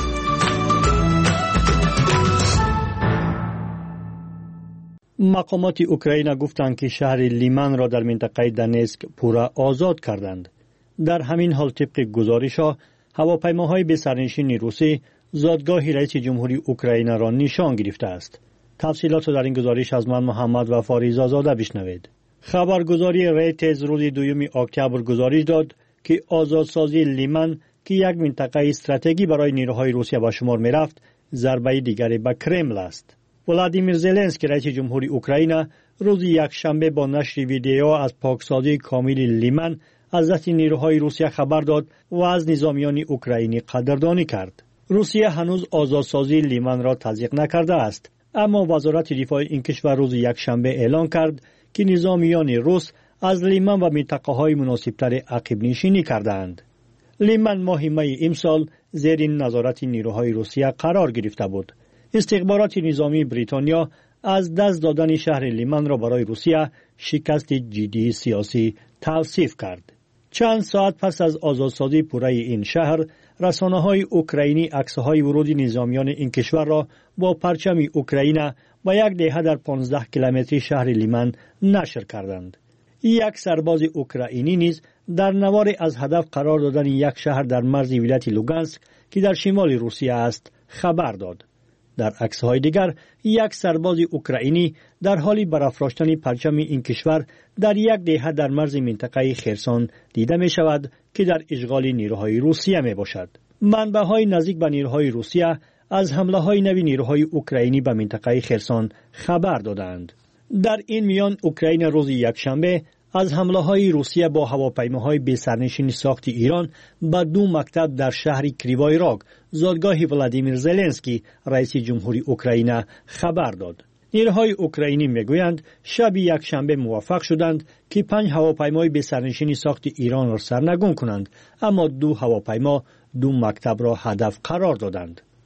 مقامات اوکراین گفتند که شهر لیمن را در منطقه دنسک پورا آزاد کردند. در همین حال طبق گزارش‌ها هواپیماهای به سرنشین روسی زادگاه رئیس جمهوری اوکراین را نشان گرفته است. تفصیلات در این گزارش از من محمد و فاریزا زاده بشنوید. خبرگزاری ریترز روز دوم اکتبر گزارش داد که آزادسازی لیمن که یک منطقه استراتژی برای نیروهای روسیه به شمار می‌رفت، ضربه دیگری به کرمل است. ولادیمیر زلنسکی رئیس جمهوری اوکراین روز یکشنبه با نشر ویدیو از پاکسازی کامل لیمن از دست نیروهای روسیه خبر داد و از نظامیان اوکراینی قدردانی کرد. روسیه هنوز آزادسازی لیمن را تصدیق نکرده است، اما وزارت دفاع این کشور روز یکشنبه اعلام کرد که نظامیان روس از لیمن و منطقه‌های مناسب‌تر عقب نشینی کردند. لیمن ماه می امسال زیر نظارت نیروهای روسیه قرار گرفته بود. استخبارات نظامی بریتانیا از دست دادن شهر لیمن را برای روسیه شکست جدی سیاسی توصیف کرد. چند ساعت پس از آزادسازی پوره این شهر، رسانه‌های اوکراینی عکس‌های ورود نظامیان این کشور را با پرچم اوکراین و یک دهه در پانزده کیلومتری شهر لیمن نشر کردند. یک سرباز اوکراینی نیز در نوار از هدف قرار دادن یک شهر در مرز ولایت لوگانسک که در شمال روسیه است خبر داد. در عکس‌های دیگر یک سرباز اوکراینی در حال برافراشتن پرچم این کشور در یک دهه در مرز منطقه خرسون دیده می شود که در اشغال نیروهای روسیه می باشد. منبع‌های نزدیک به نیروهای روسیه از حمله‌های نوی نیروهای اوکراینی به منطقه خرسون خبر دادند. در این میان اوکراین روز یکشنبه از حمله‌های روسیه با هواپیماهای بی سرنشین ساخت ایران به دو مکتب در شهر کریوای راگ، زادگاه ولادیمیر زلنسکی رئیس جمهوری اوکراین خبر داد. نیروهای اوکراینی میگویند شب یکشنبه موفق شدند که پنج هواپیمای بی سرنشین ساخت ایران را سرنگون کنند، اما دو هواپیما دو مکتب را هدف قرار دادند.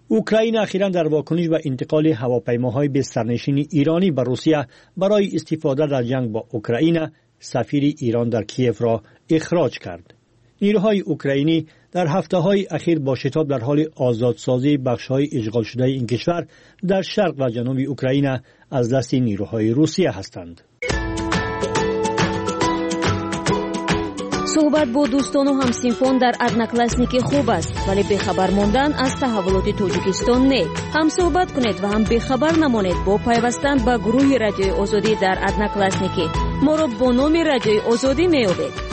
اوکراین اخیراً در واکنش به انتقال هواپیماهای به سرنشین ایرانی به روسیه برای استفاده در جنگ با اوکراین، سفیر ایران در کیف را اخراج کرد. نیروهای اوکراینی در هفته‌های اخیر با شتاب در حال آزادسازی بخش‌های اشغال شده این کشور در شرق و جنوب اوکراین از دست نیروهای روسیه هستند. صحبت با دوستان و همسینفون در ادناکلاسنیکی خوب است، ولی بخبر ماندن از تحولات تاجیکستان نه. هم صحبت کنید و هم بخبر نمانید با پیوستن به گروه رادیوی آزادی در ادناکلاسنیکی. ما را با نام رادیوی آزادی میابید.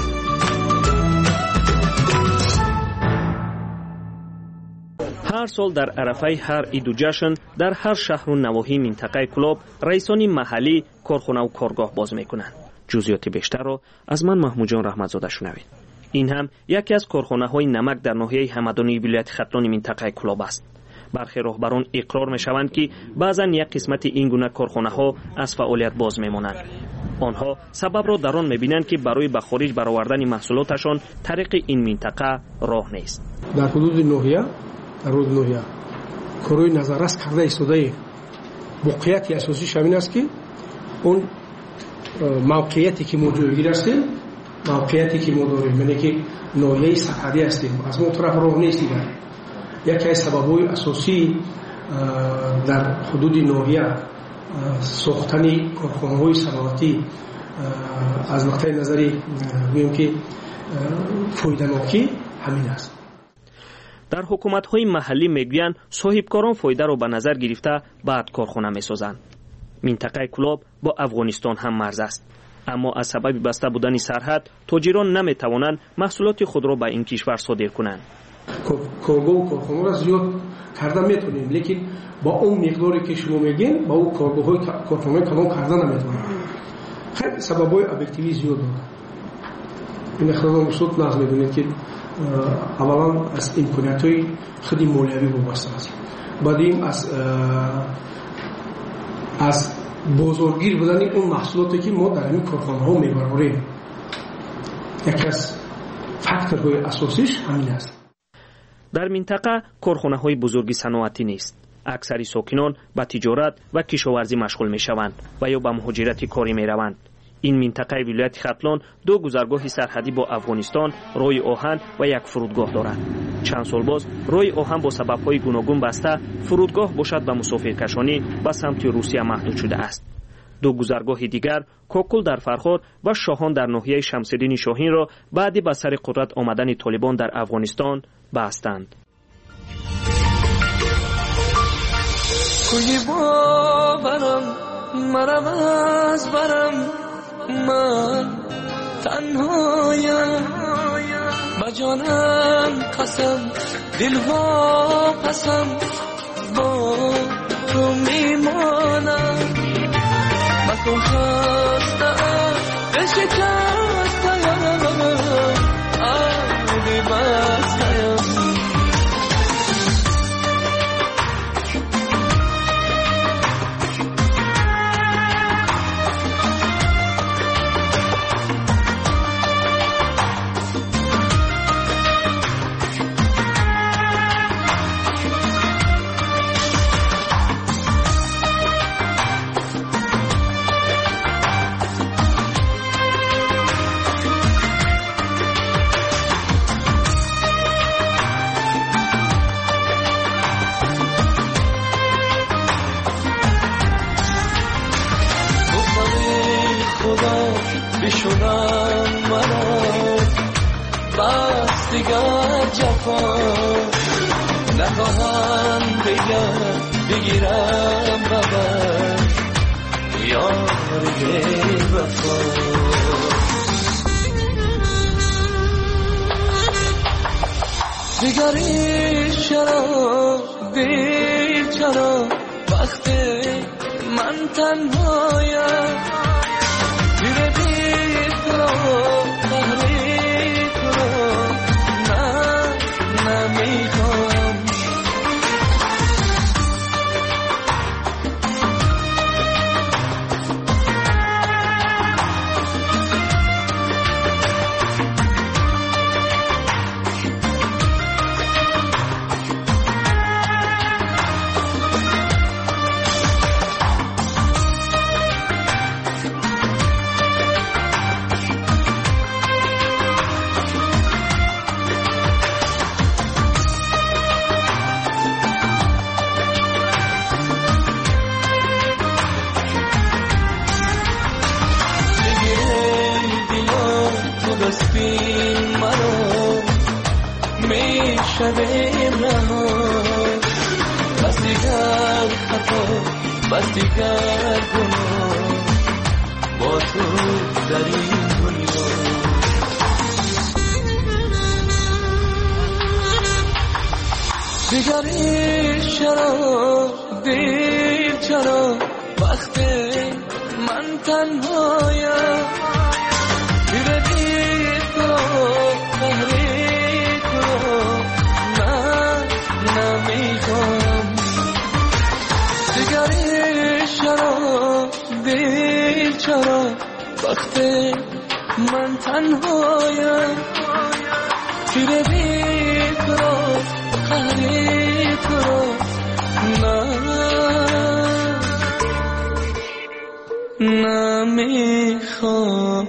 هر سال در عرفه هر عید و جشن در هر شهر و نواحی منطقه کلاب رئیسان محلی کارخانه و کارگاه باز میکنند. جزئیات بیشتر را از من محمود جان رحمتزاده شنوید. این هم یکی از کارخانه های نمک در ناحیه همدانی ولایت ختلان منطقه کلاب است. برخی راهبران اقرار میشوند که بعضا یک قسمت این گونه کارخانه ها از فعالیت باز میمانند. آنها سبب را در آن میبینند که برای به خارج برآوردن محصولاتشان طریق این منطقه راه نیست. در حدود ناحیه در حدود ناحیه کاروی نظررس کرده ایستاده موقعیت اساسی شامل است که اون موقعیتی که ما جایگیر هستیم، موقعیتی که ما داریم، یعنی که ناحیه صحرایی هستیم، از ما طرف راه نیستیم. یکی از سبب‌های اساسی در حدود ناحیه ساختن کارخانه‌های صنعتی از نقطه نظری میگم که فایده‌ناکی همین است. در حکومت‌های محلی میگویند صاحبکاران فایده را به نظر گرفته بعد کارخانه می‌سازند. منطقه کلاب با افغانستان هم مرز است، اما از سبب بسته بودن سرحد تاجران نمی‌توانند محصولات خود را به این کشور صادر کنند. کارگاه و کارخانه را زیاد کرده میتونیم، لیکن با اون مقداری که شما میگین با اون کارگاه های کارخانه کلان کرده نمیتونیم. خیلی سببای ابجکتیوی زیاد داره. این اختلاف مصوت نظر میدونید که اولا از امکانیت های خیلی مالیوی وابسته است. بعدیم از از بازارگیر بودن اون محصولاتی که ما در این کارخانه ها میبریم. یکی از فاکتورهای اساسیش همین است. در منطقه کارخانه های بزرگی صنعتی نیست. اکثر ساکنان به تجارت و کشاورزی مشغول می شوند و یا به مهاجرت کاری می روند. این منطقه ولایت ختلان دو گذرگاه سرحدی با افغانستان، راه آهن و یک فرودگاه دارد. چند سال باز راه آهن با سبب‌های گوناگون بسته، فرودگاه باشد به مسافرکشانی به سمت روسیه محدود شده است. دو گذرگاه دیگر کوکل در فرخار و شاهان در ناحیه شمس‌الدین شاهین را بعد به سر قدرت آمدن طالبان در افغانستان بستند. کوی باورم مرم از برم من تنهایم با جانم قسم دلها پسم با تو میمانم من تو خستم بشکستم آبی بستم بشونم منو بس دیگر جفا نخواهم بگم بگیرم ببر یار بی وفا دیگری چرا دیر چرا وقتی من تنهایم دیره دیر کرو تحریک کرو نه نمیخوام مرا میشویم رها بس دیگر خطا بس دیگر گناه با تو در این دنیا دیگر عشق چرا دیر چرا وقت من تنهایم دیره دیر تو قهری تو نه نمیخوام دیگر عشق چرا دیر چرا وقت من تنهایم دیره دیر تو قهری تو نه نمیخوام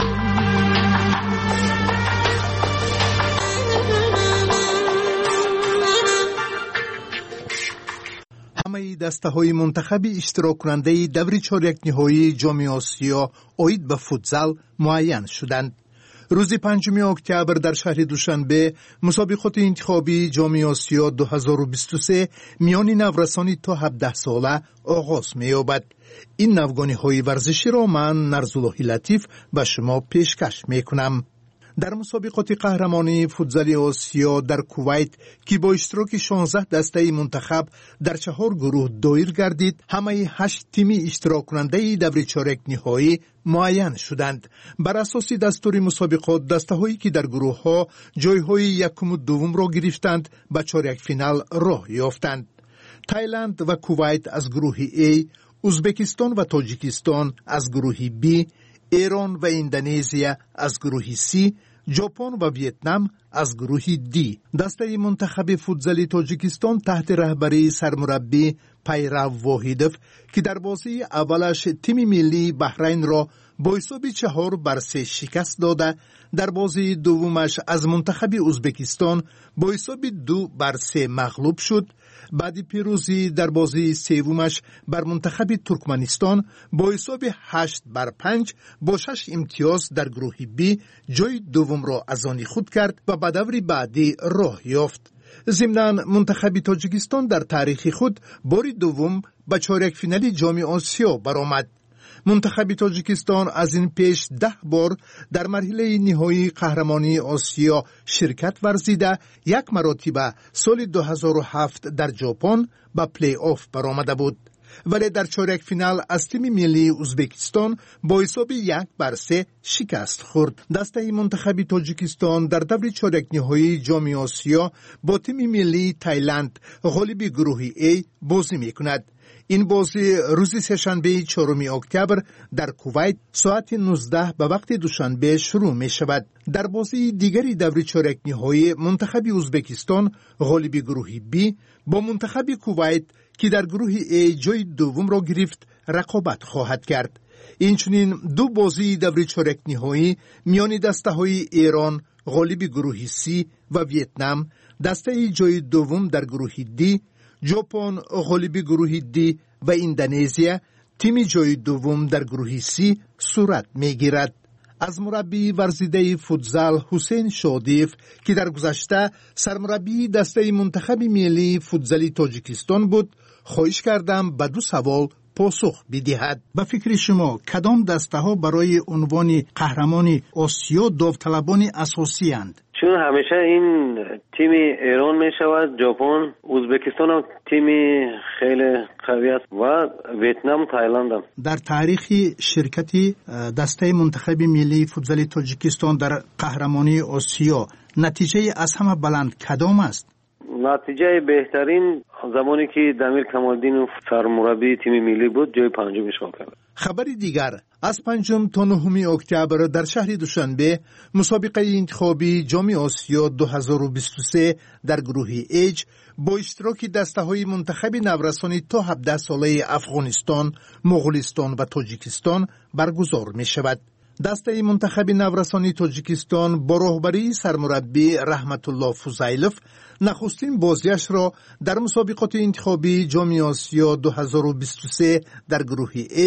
همه دسته های منتخب اشتراک کننده دوری چهارک نهایی جام آسیا اوید به فوتزال معین شدند. روز پنجم اکتبر در شهر دوشنبه مسابقات انتخابی جام آسیا دو هزار و بیست و سه میان نورسانی تا هفده ساله آغاز می‌یابد. این نوگانی های ورزشی را من نرزالله لطیف به شما پیشکش میکنم. در مسابقات قهرمانی فوتزال آسیا در کویت که با اشتراک شانزده دسته منتخب در چهار گروه دایر گردید، همه هشت تیمی اشتراک کننده دور چهارک نهایی معین شدند. بر اساس دستور مسابقات دسته هایی که در گروه ها جای های یکم و دوم را گرفتند به چهارک فینال راه یافتند. تایلند و کویت از گروه A، ازبکستان و تاجیکستان از گروه B، ایران و اندونزیا از گروه C، ژاپن و ویتنام از گروه D. دسته منتخب فوتزال تاجیکستان تحت رهبری سرمربی پیرو واحدوف که در بازی اولش تیم ملی بحرین را با حساب چهار بر سه شکست داده، در بازی دومش از منتخب ازبکستان با حساب دو بر سه مغلوب شد. بعد پیروزی در بازی سومش بر منتخب ترکمنستان با حساب هشت بر پنج با شش امتیاز در گروه بی جای دوم را از آن خود کرد و به دور بعدی راه یافت. ضمناً منتخب تاجیکستان در تاریخ خود بار دوم به چهارک فینال جام آسیا برآمد. منتخب تاجیکستان از این پیش ده بار در مرحله نهایی قهرمانی آسیا شرکت ورزیده، یک مرتبه سال دو هزار و هفت در ژاپن به پلی آف برآمده بود، ولی در چهارک فینال از تیم ملی ازبکستان با حساب یک بر سه شکست خورد. دسته منتخب تاجیکستان در دور چهارک نهایی جام آسیا با تیم ملی تایلند غالب گروه A بازی میکند. این بازی روز سه‌شنبه چهارم اکتبر در کویت ساعت نوزده به وقت دوشنبه شروع می شود. در بازی دیگری دور چهارک نهایی منتخب ازبکستان غالب گروه B با منتخب کویت که در گروه A جای دوم را گرفت رقابت خواهد کرد. اینچنین دو بازی دور چهارک نهایی میان دسته های ایران غالب گروه C و ویتنام دسته جای دوم در گروه D، ژاپن غالب گروه دی و اندونزیا تیم جای دوم در گروه سی صورت میگیرد. از مربی ورزیده فوتزال حسین شادیف که در گذشته سرمربی دسته منتخب ملی فوتزال تاجیکستان بود خواهش کردم به دو سوال پاسخ بدهد. به فکر شما کدام دسته ها برای عنوان قهرمانی آسیا داوطلبان اساسی اند؟ چون همیشه این تیم ایران می شود، ژاپن، ازبکستان هم تیم خیلی قوی است و ویتنام، تایلند هم. در تاریخ شرکت دسته منتخب ملی فوتزال تاجیکستان در قهرمانی آسیا نتیجه از همه بلند کدام است؟ نتیجه بهترین زمانی که دمیر کمالدین سرمربی تیم ملی بود جای پنجم اشغال کرد. خبری دیگر از پنجم تا نهم اکتبر در شهر دوشنبه مسابقه انتخابی جام آسیا دو هزار و بیست و سه در گروه ایج با اشتراک دسته های منتخب نورسانی تا هفده ساله افغانستان، مغولستان و تاجیکستان برگزار می شود. دسته منتخب نورسانی تاجیکستان با رهبری سرمربی رحمت الله فوزیلوف نخستین بازیش را در مسابقات انتخابی جام آسیا دو هزار و بیست و سه در گروه ایج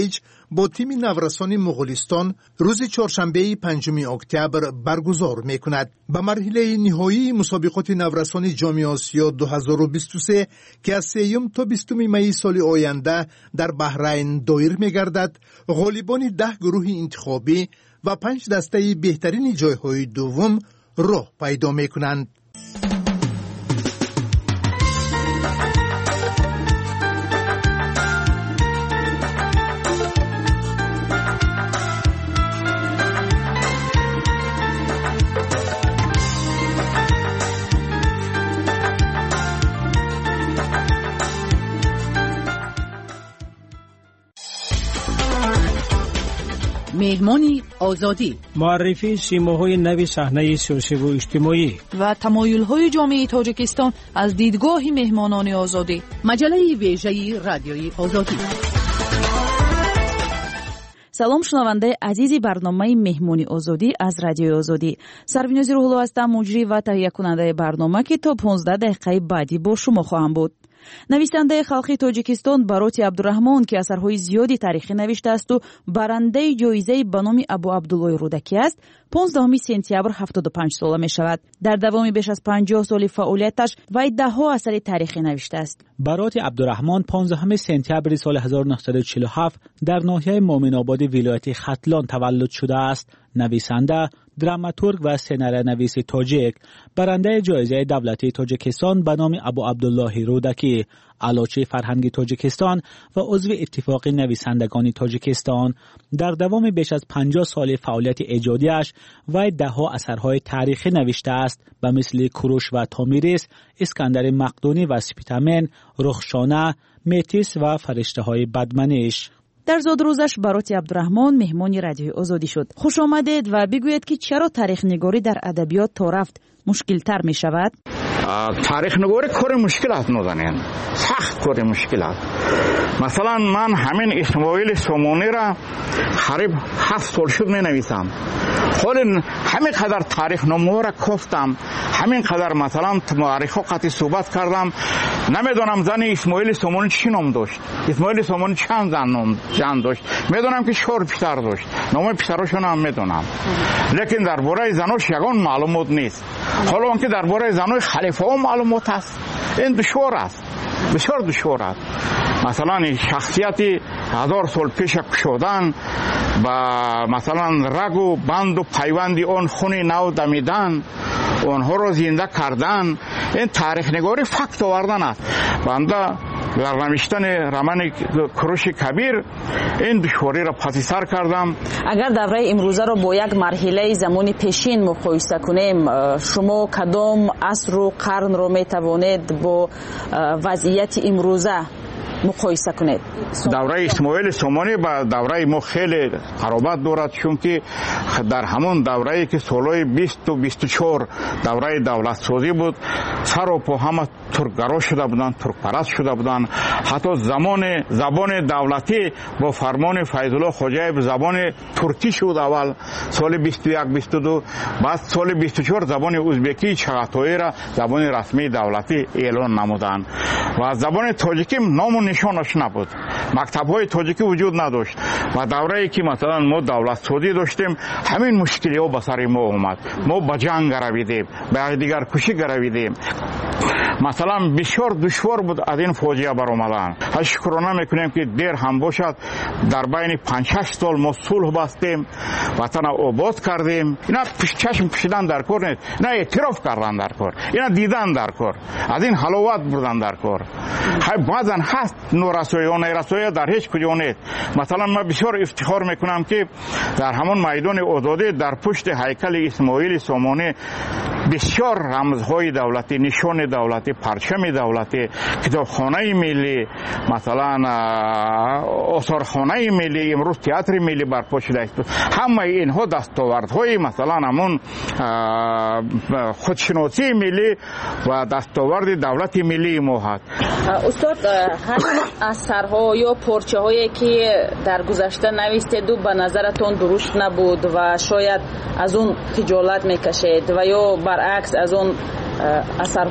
با تیم نورسان مغولستان روز چهارشنبه پنجم اکتبر برگزار میکند. به مرحله نهایی مسابقات نورسان جام آسیا دو هزار و بیست و سه که از سوم تا بیستم می سال آینده در بحرین دایر میگردد، غالبان ده گروه انتخابی و پنج دسته بهترین جایهای دوم راه پیدا میکنند. مهمانی آزادی، معرفی سیماهای نوی صحنه سیاسی و اجتماعی و تمایل‌های جامعه تاجیکستان از دیدگاه مهمانان آزادی. مجله ویژه رادیوی آزادی. سلام شنونده عزیزی برنامه مهمانی آزادی از رادیوی آزادی. سروینوزی روحلو هستم، مجری و تهیه کننده برنامه که تا پانزده دقیقه بعدی با شما خواهم بود. نویسنده خلقی تاجیکستان باروتی عبدالرحمان که اثرهای زیادی تاریخی نوشته است و برنده جایزه به نام ابو عبدالله رودکی است، پانزدهم سپتامبر هفتاد و پنج ساله می شود. در دوام بیش از پنجاه سال فعالیتش وی ده ها اثر تاریخی نوشته است. باروتی عبدالرحمان پانزدهم سپتامبر سال هزار و نهصد و چهل و هفت در ناحیه مومن آباد ولایت ختلان تولد شده است. نویسنده، دراماتورگ و سناریونویس تاجیک، برنده جایزه دولتی تاجیکستان به نام ابو عبدالله رودکی، علاچه فرهنگی تاجیکستان و عضو اتفاق نویسندگان تاجیکستان، در دوام بیش از پنجاه سال فعالیت ایجادیش و ده ها اثرهای تاریخی نوشته است به مثل کوروش و تامیریس، اسکندر مقدونی و سپیتامن، رخشانه، میتیس و فرشته های بدمنش. در زادروزش باروتی عبدالرحمان مهمانی رادیوی آزادی شد. خوش آمدید و بگویید که چرا تاریخ نگاری در ادبیات تا رفت مشکل تر می شود؟ تاریخ نگاری کار مشکل است، نازنین سخت کار مشکل است. مثلا من همین اسماعیل سومونی را قریب هفت سال شد می نویسم. حالا همین قدر تاریخ نامه را گفتم، همین قدر مثلا معرخ قطعی صحبت کردم، نمیدونم زن اسماعیل سومونی چی نام داشت، اسماعیل سومونی چند زن نام جان داشت، میدونم که چهار پسر داشت، نام پسراشون هم میدونم، لیکن درباره زناش یگان معلومات نیست. حالا اونکه درباره زنای خلیفه ها معلومات هست، این دشوار است، بسیار دشوار است. مثلا شخصیتی هزار سال پیش کشودن و مثلا رگ و بند و پیوندی آن خون نو دمیدن، آنها را زنده کردن، این تاریخ نگاری فکت آوردن است. بنده در نوشتن رمان کوروش کبیر این دشواری را پس سر کردم. اگر دوره امروزه را با یک مرحله زمانی پیشین مقایسه کنیم، شما کدام عصر و قرن را می توانید با وضعیت امروزه مقایسه کنید؟ دوره اسماعیل سومونی با دوره ما خیلی قرابت دارد، چون که در همون دوره‌ای که سالهای بیست و بیست و چهار دوره دولت سازی بود، سر و پا همه ترکگرا شده بودند، ترک پرست شده بودند. حتی زمان زبان دولتی با فرمان فیض الله خوجایب زبان ترکی شد اول سال بیست و یک بیست و دو، بعد سال بیست و چهار زبان ازبکی چغاتایی را زبان رسمی دولتی اعلان نمودند و زبان تاجیکی نام نشانش نبود، مکتب‌های تاجیکی وجود نداشت. و دوره‌ای که مثلا ما دولت سازی داشتیم، همین مشکل‌ها به سر ما اومد، ما به جنگ رویدیم، به دیگر کشی رویدیم. مثلا بسیار دشوار بود از این فاجعه برآمدن. شکرانه میکنیم که دیر هم باشد در بین پنج شش سال ما صلح بستیم، وطن آباد کردیم. اینا چشم پوشیدن در کار نیست، اینا اعتراف کردن در کار، اینا دیدن در کار، از این حلاوت بردن در کار. بعضا هست نورسایی و نیرسایی در هیچ کجا نیست. مثلا من بسیار افتخار میکنم که در همون میدان آزادی در پشت هیکل اسماعیل سومونی بسیار رمزهای دولتی، نشان دولتی، پرچم دولتی، کتابخانه ملی، مثلا آثارخانه ملی، امروز تئاتر ملی برپا شده است. همه اینها دستاوردهای مثلا همون خودشناسی ملی و دستاورد دولت ملی ما هست. استاد، همین اثرها یا پارچه هایی که در گذشته نوشتید و به نظرتون درست نبود و شاید از اون خجالت میکشید و یا برعکس از اون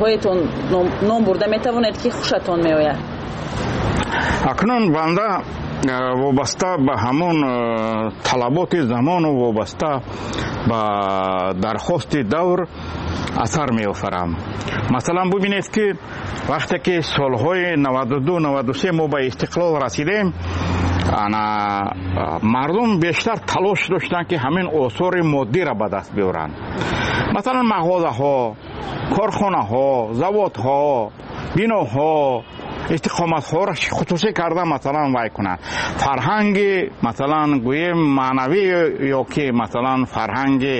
اثرهایتون نام برده میتوانید که خوشتون میآید؟ اکنون بنده وابسته به همون طلبات زمان و وابسته به درخواست دور اثر می آفرم. مثلا ببینید که وقتی که سالهای نود و دو نود و سه ما به استقلال رسیدیم، انا مردم بیشتر تلاش داشتن که همین آثار مادی را به دست بیارن. مثلا مغازه ها، کارخانه ها، زواد ها، بیناها، استقامت ها را خصوصی کرده مثلا وای کنند. فرهنگ مثلا گویم معنوی یا که مثلا فرهنگ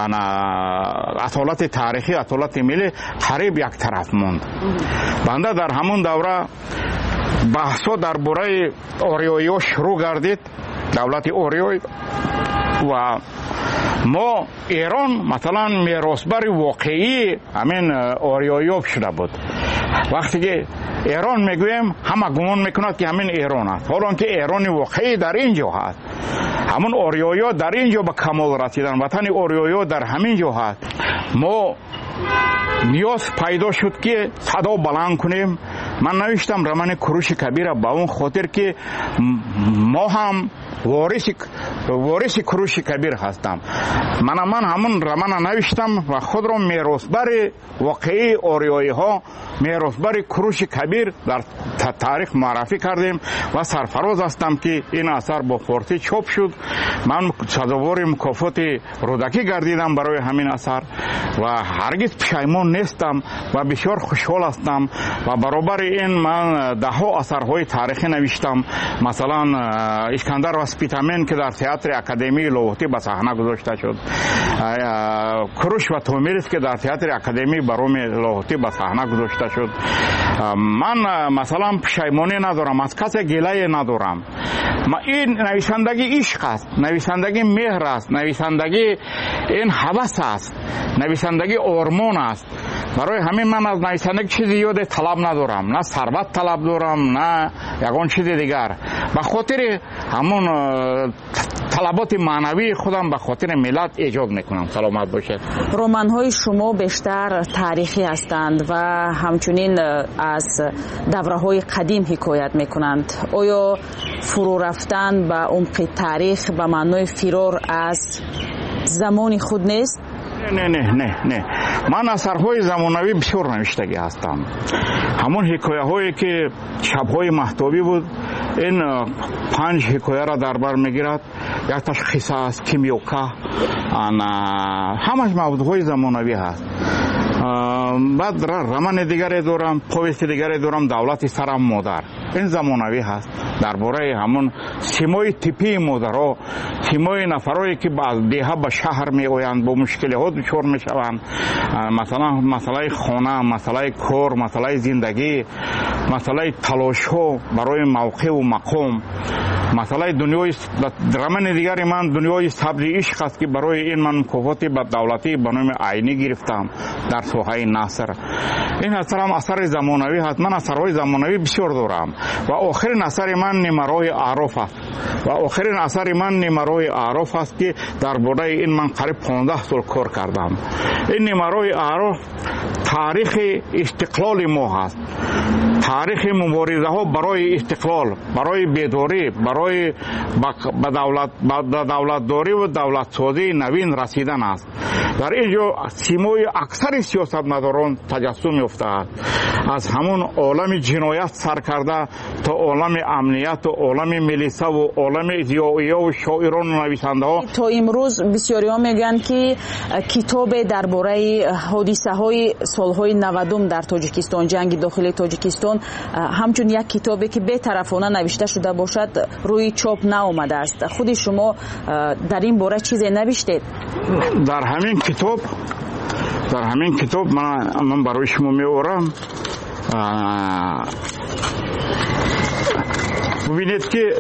اصالت تاریخی، اصالت ملی قریب یک طرف موند. بنده در همون دوره بحثا درباره آریایی شروع گردید، دولت آریایی، و ما ایران مثلا میراثبر واقعی همین آریایی شده بود. وقتی که ایران میگویم همه گمان میکند که همین ایران است، حالا که ایران واقعی در اینجا هست. همون آریایی در اینجا به کمال رسیدن، وطن آریایی در همین جا هست. ما نیاز پیدا شد که صدا بلند کنیم. من نوشتم رمان کوروش کبیر به اون خاطر که ما هم وارث وارث کوروش کبیر هستم. من من همون رمان نوشتم و خود را میراثبر واقعی آریایی ها، میراثبر کوروش کبیر در تاریخ معرفی کردیم و سرفراز هستم که این اثر با فارسی چاپ شد. من سزاوار مکافات رودکی گردیدم برای همین اثر و هرگز پشیمان نیستم و بسیار خوشحال هستم. و برابر این من ده ها اثرهای تاریخی نوشتم. مثلا اسکندر و اسپیتامن که در تئاتر اکادمی لاهوتی به صحنه گذاشته شد، کوروش و تومیرس که در تئاتر اکادمی بروم لاهوتی به صحنه گذاشته شد. من مثلا پشیمانی ندارم، از کسی گله ندارم. این نویسندگی عشق است، نویسندگی مهر است، نویسندگی این هوس است، نویسندگی آرمان است. برای همین من از نویسندگی چیزی یاد طلب ندارم، نه ثروت طلب دارم، نه یگان چیز دیگر. به خاطر همون طلبات معنوی خودم به خاطر ملت ایجاد میکنم. سلامت باشید. رمان های شما بیشتر تاریخی هستند و همچنین از دوره های قدیم حکایت میکنند. آیا فرو رفتن به عمق تاریخ به معنای فرار از زمان خود نیست؟ نه نه نه نه من اثرهای زمانوی بسیار نوشتگی هستم. همون حکایه هایی که شبهای مهتابی بود، این پنج حکایه را در بر میگیرد. یک تاش قصه است، کیمیوکا، همش موضوعهای زمانوی هست. بعد رمان دیگری دارم، پویست دیگری دارم، دولت سرم مادر. این زمانوی هست درباره همون سیمای تیپی مادرها، سیمای نفرایی که از دیها به شهر می آیند، با مشکل ها دچار می شوند. مثلا مسئله خانه، مسئله کار، مسئله زندگی، مسئله تلاش ها برای موقع و مقام. مسئله دنیای رمان دیگری من دنیای سبز عشق است که برای این من مکافات به دولتی به نام عینی گرفتم در ساحه نثر. این اثر هم اثر زمانوی هست. من اثرهای زمانوی بسیار دارم و آخرین اثر من نمرای اعراف است و آخرین اثر من نمرای اعراف است که درباره این من قریب پانزده سال کار کردم. این نمرای اعراف تاریخ استقلال ما هست، تاریخ مبارزه ها برای استقلال، برای بیداری، برای به دولت به دولت داری و دولت سازی نوین رسیدن است. در اینجا سیمای اکثر سیاستمداران تجسم یافته است. از همون عالم جنایت سر کرده تا عالم امنیت و عالم ملیسه و عالم ضیائیه و شاعران و نویسنده ها. تا امروز بسیاری ها میگن که کتاب درباره حادثه های سالهای نودم در تاجیکستان، جنگ داخلی تاجیکستان، همچون یک کتابی که بی‌طرفانه نوشته شده باشد روی چاپ نآمده است. خود شما در این باره چیزی نوشتید؟ در همین کتاب در همین کتاب من من برای شما می‌آورم. ببینید که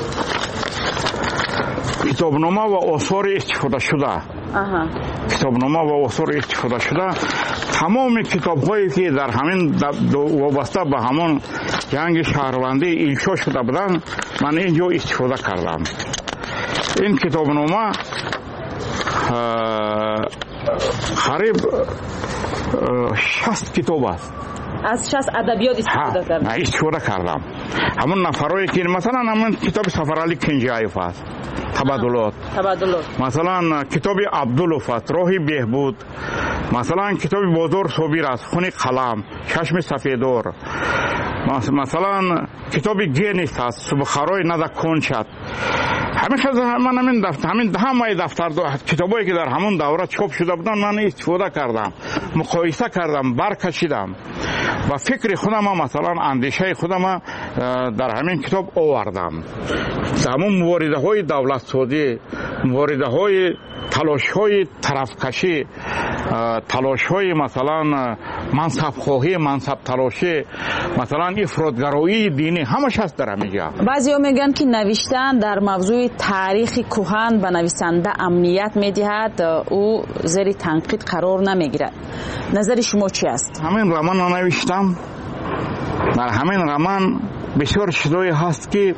کتابنامه و آثار استفاده شده، کتابنامه و آثار استفاده شده، تمام کتاب‌هایی که در همین وابسته به همون جنگ شهروندی انشا شده بودن من اینجا استفاده کردم. این کتابنامه قریب شصت کتاب است. از شصت ادبیات استفاده کردم. استفاده کردم. همون نفرایی که مثلا همون کتاب سفرعلی کنجایف است. تبادلات. تبادلات. مثلا کتاب عبداللوف است. راهی بهبود. مثلا کتاب بازار صابر است. خون قلم. چشم سفیدور. مثلا کتاب گینیس است. سبخارای ندا کنچت. همیشه من همین دفتر همین همه دفتر کتابایی که در همون دوره چاپ شده بودن من استفاده کردم، مقایسه کردم، برکشیدم و فکر خودم مثلا اندیشه خودم در همین کتاب آوردم. همون مواردهای های دولت سازی، مواردهای های تلاش های طرفکشی، تلاش های مثلا منصب خواهی، منصب تلاشی، مثلا افراطگرایی دینی همش هست در همینجا. بعضیا میگن که نوشتن در موضوع تاریخ کهن به نویسنده امنیت میدهد، او زیر تنقید قرار نمیگیرد. نظر شما چی است؟ همین رمان نوشتم. در همین رمان بسیار چیزایی هست که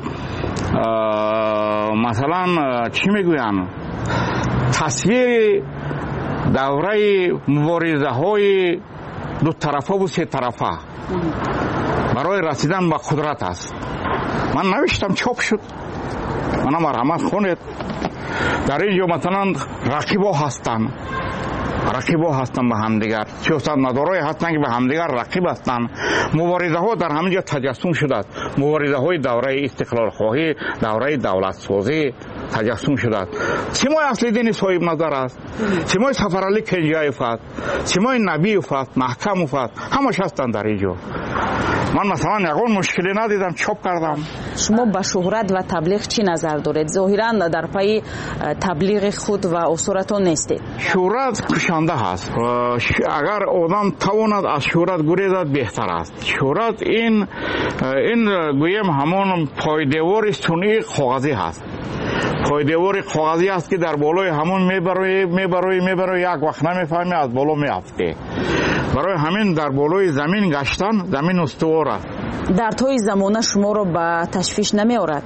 مثلا چی میگوین؟ تصویر دوره مبارزه های دو طرفه و سه طرفه برای رسیدن به قدرت است. من نوشتم، چاپ شد. من مرحمت خونید. در اینجا مثلا رقیبا هستن رقیبا هستن به همدیگر، سیاست مدارای هستن که به همدیگر رقیب هستن. مبارزه ها در همینجا تجسم شده است. مبارزه های دوره استقلال خواهی، دوره دولت سازی تجسم شده است. سیمای اصلی دین صاحب نظر است، سیمای سفرعلی کنجایف است، سیمای نبیف است، محکموف است، همش هستن در اینجا. من مثلا یگان مشکلی ندیدم، چاپ کردم. شما به شهرت و تبلیغ چی نظر دارید؟ ظاهرا در پای تبلیغ خود و اثراتون نیستید. شهرت کشنده هست. اگر آدم تواند از شهرت گریزد بهتر است. شهرت این این گویم همون پایدیوار صنعی کاغذی هست. پایدیوار کاغذی است که در بالای همون میبروی میبروی میبروی یک وقت نمیفهمی از بالا میافته. برای همین در بالای زمین گشتن زمین استوار است. در توی زمانه شما رو به تشویش نمی آورد؟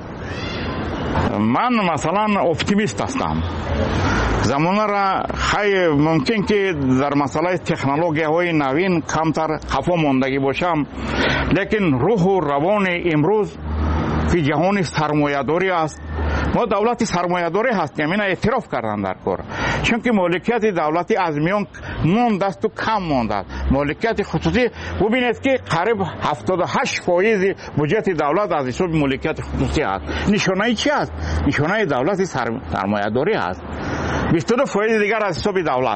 من مثلا اپتیمیست هستم. زمانه را خیلی ممکن که در مسئله تکنولوژی های نوین کمتر خفا ماندگی باشم، لیکن روح و روان امروز که جهان سرمایه‌داری است. ما دولت سرمایه‌داری هستیم، اینا اعتراف کردن در کار. چون که مالکیت دولتی از میان مانده است و کم مانده است. مالکیت خصوصی ببینید که قریب هفتاد و هشت فایز بودجه دولت از حساب مالکیت خصوصی است. نشانه چی است؟ نشانه دولت سرمایه‌داری است. بیست و دو فایز دیگر از حساب دولت.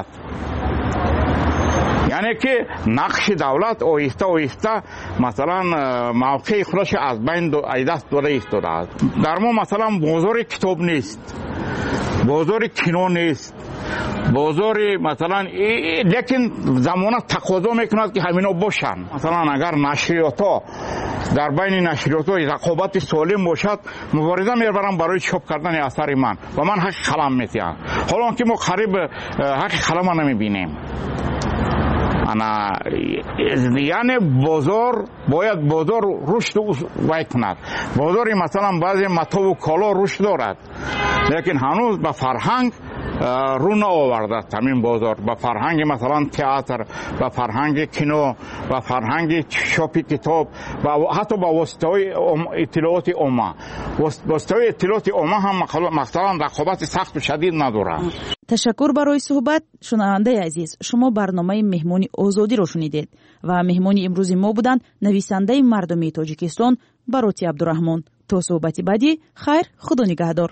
یعنی که نقش دولت آهسته آهسته مثلا موقع خودش از بین دست داده ایستاده است. در ما مثلا بازار کتاب نیست، بازار کینو نیست، بازار مثلا لیکن زمانه تقاضا میکند که همینا باشن. مثلا اگر نشریات ها در بین نشریات ها رقابت سالم باشد، مبارزه میبرم برای چاپ کردن اثر من و من حق قلم میتیم. حالا که ما قریب حق قلم نمیبینیم. انا یعنی بازار باید بازار رشد وای کند. بازاری مثلا بعضی متا و کالا رشد دارد، لیکن هنوز به فرهنگ رو نآورده. همین بازار به فرهنگ مثلا تئاتر، به فرهنگ کینو، به فرهنگ چاپ کتاب و حتی با واسطه اطلاعات عامه. واسطه اطلاعات عامه هم مثلا رقابت سخت و شدید نداره. تشکر برای صحبت. شنونده عزیز، شما برنامه مهمانی آزادی رو شنیدید و مهمانی امروز ما بودند نویسنده مردمی تاجیکستان باروتی عبدالرحمن. تا صحبتی بعدی، خیر، خدا نگهدار.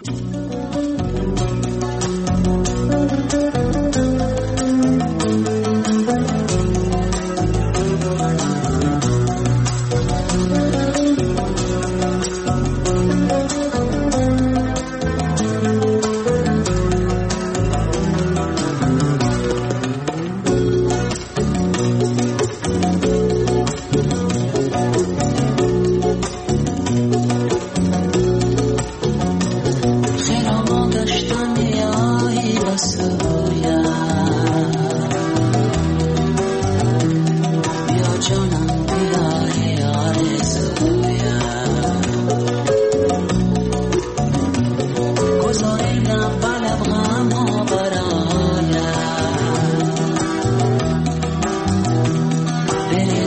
داشتن یایی بسه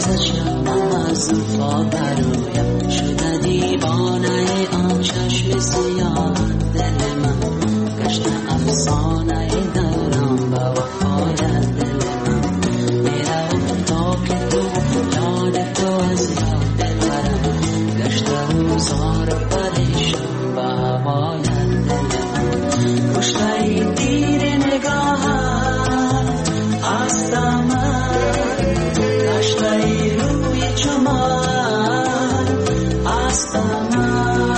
واسه شمم از زلفا برویم شده دیوانه آن چشم سیاه دل من گشته افسانه دوران با وفای دل من میره تا که تو یاد تو از یاد دلبرم گشته روزار پریشان با هوای دل من کشته دیر نگاهم آستا من گشته روی چمان آستا من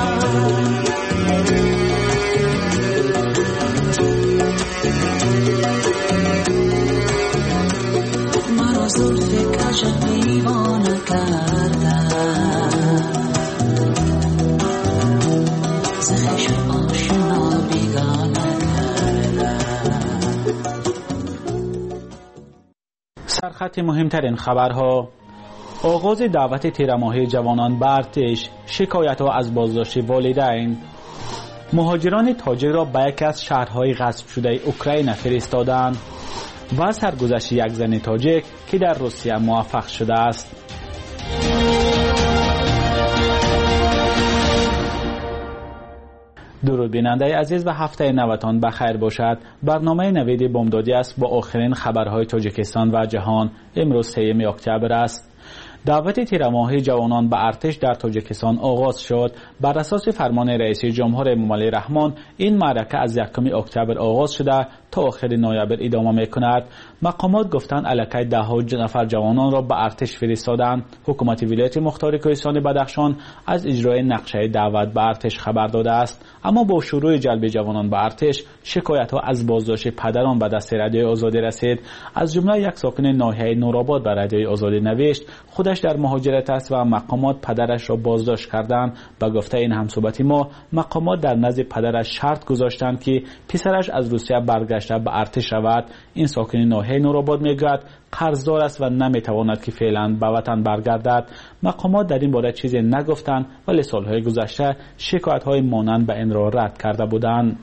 مرا زلف کج دیوانه کردن زخش آشنا بیگانه کردن. سرخط مهمترین خبرها: آغاز دعوت تیرماهی جوانان به ارتش، شکایت ها از بازداشت والدین، مهاجران تاجیک را به یکی از شهرهای غصب شده اوکراین فرستادند و سرگذشت یک زن تاجیک که در روسیه موفق شده است. درود بیننده عزیز و هفته نوتان بخیر باشد. برنامه نوید بامدادی است با آخرین خبرهای تاجیکستان و جهان. امروز سوم اکتبر است. دعوت تیرماهی جوانان به ارتش در تاجیکستان آغاز شد. بر اساس فرمان رئیس جمهور امامعلی رحمان این معرکه از یکم اکتبر آغاز شده تا آخر نوامبر ادامه می‌کند. مقامات گفتند الکی ده ها نفر جوانان را به ارتش فرستادند. حکومت ولایت مختار کوهستان بدخشان از اجرای نقشه دعوت به ارتش خبر داده است، اما با شروع جلب جوانان به ارتش شکایت‌ها از بازداشت پدران به دست رادیوی آزادی رسید. از جمله یک ساکن ناحیه نورآباد به رادیوی آزادی نوشت خودش در مهاجرت است و مقامات پدرش را بازداشت کردند. به گفته این همصحبتی ما، مقامات در نزد پدرش شرط گذاشتند که پسرش از روسیه برگشته به ارتش رود. این ساکن ناحیه نورآباد میگوید قرضدار است و نمیتواند که فعلا به وطن برگردد. مقامات در این باره چیزی نگفتند ولی سالهای گذشته شکایت‌های مانند به این را رد کرده بودند.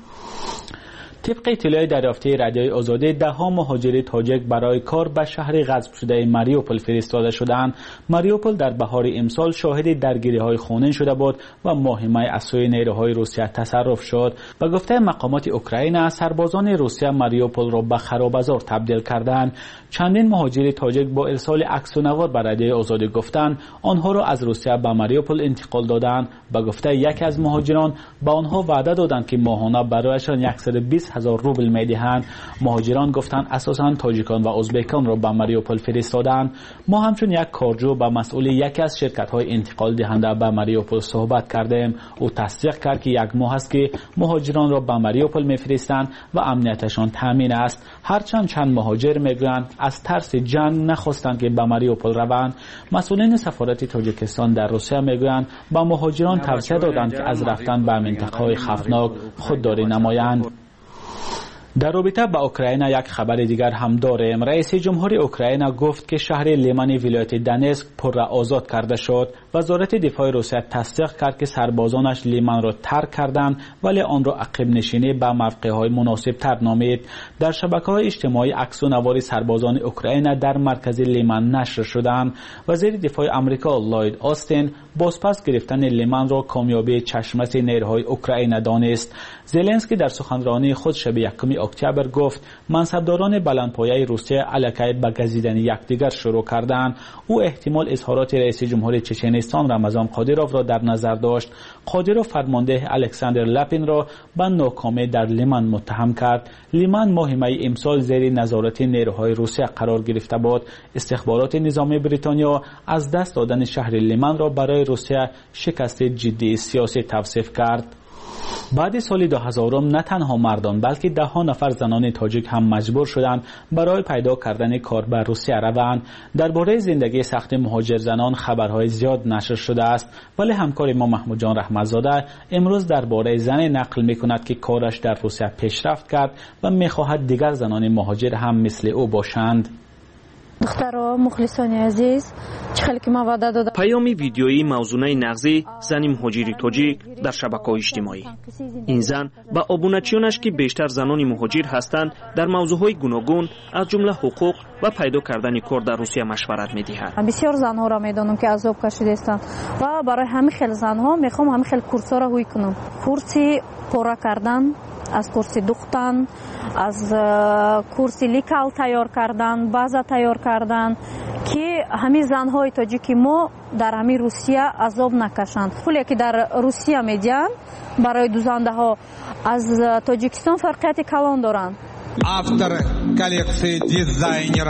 طبق اطلاع دریافتی رادیوی آزادی، ده ها مهاجر تاجیک برای کار به شهر غصب شده ماریوپول فرستاده شدند. ماریوپول در بهار امسال شاهد درگیری‌های خونین شده بود و مهمه از سوی نیروهای روسیه تصرف شد. به گفته مقامات اوکراین، سربازان روسیه ماریوپول را به خرابه‌زار تبدیل کردند. چندین مهاجر تاجیک با ارسال عکس و نوار به رادیوی آزادی گفتند آنها را از روسیه به ماریوپول انتقال دادند. به گفته یکی از مهاجران، به آنها وعده دادند که ماهانه برایشان صد و بیست هزار روبل میدهند. مهاجران گفتند اساساً تاجیکان و ازبکان را به ماریوپول فرستادند. ما همچون یک کارجو با مسئول یکی از شرکت‌های انتقال دهنده به ماریوپول صحبت کردیم. او تصدیق کرد که یک ماه است که مهاجران را به ماریوپول میفرستند و امنیتشان تامین است. هرچند چند مهاجر میگویند از ترس جنگ نخواستند که به ماریوپول روند. مسئولین سفارت تاجیکستان در روسیه میگویند به مهاجران توصیه دادند که از رفتن به منطقه‌های خطرناک خودداری نمایند. در رابطه با اوکراین یک خبر دیگر هم داریم. رئیس جمهور اوکراین گفت که شهر لیمان ولایت دنسک پر را آزاد کرده شد. وزارت دفاع روسیه تصدیق کرد که سربازانش لیمان را ترک کردند ولی آن را عقب نشینی به موقع‌های مناسب تر نامید. در شبکه‌های اجتماعی عکس و نوار سربازان اوکراین در مرکز لیمان نشر شدند. وزیر دفاع آمریکا لوید آستین بازپس گرفتن لیمان را کامیابی چشمش نیروهای اوکراین دانست. زلنسکی در سخنرانی خود شب یکم اکتبر گفت منصبداران بلندپایه روسیه الکی به گزیدن یکدیگر شروع کردند. او احتمال اظهارات رئیس جمهور چچنستان رمضان قادیروف را در نظر داشت. قادیروف فرمانده الکساندر لاپین را به ناکامی در لیمان متهم کرد. لیمان ماه می امسال زیر نظارت نیروهای روسیه قرار گرفته بود. استخبارات نظامی بریتانیا از دست دادن شهر لیمان را برای روسیه شکست جدی سیاسی توصیف کرد. بعد سال دو هزار نه تنها مردان بلکه ده ها نفر زنان تاجیک هم مجبور شدند برای پیدا کردن کار به روسیه روند. درباره زندگی سخت مهاجر زنان خبرهای زیاد نشر شده است، ولی همکار ما محمود جان رحمتزاده امروز درباره زن نقل میکند که کارش در روسیه پیشرفت کرد و میخواهد دیگر زنان مهاجر هم مثل او باشند. دخترها مخلصان عزیز، پیام ویدیویی موضوع نغزی زن مهاجر تاجیک در شبکه‌های اجتماعی. این زن با ابونتچیانش که بیشتر زنان مهاجر هستند در موضوعهای گوناگون از جمله حقوق و پیدا کردن کار در روسیه مشورت می‌دهد. بسیار زنها را می‌دانم که عذاب کشیده هستند و برای همین خیلی زنها می‌خوام همین خیلی کورس‌ها را روی کنم. کورسی پورا کردن، از کورسی دوختن، از کورسی لیکال تیار کردن، بازا تیار کردن که همین زنهای تاجیکی ما در همین روسیه عذاب نکشند. پولی که در روسیه میدن برای دوزنده ها از تاجیکستان فرقیت کلان دارند. автор коллекции дизайнер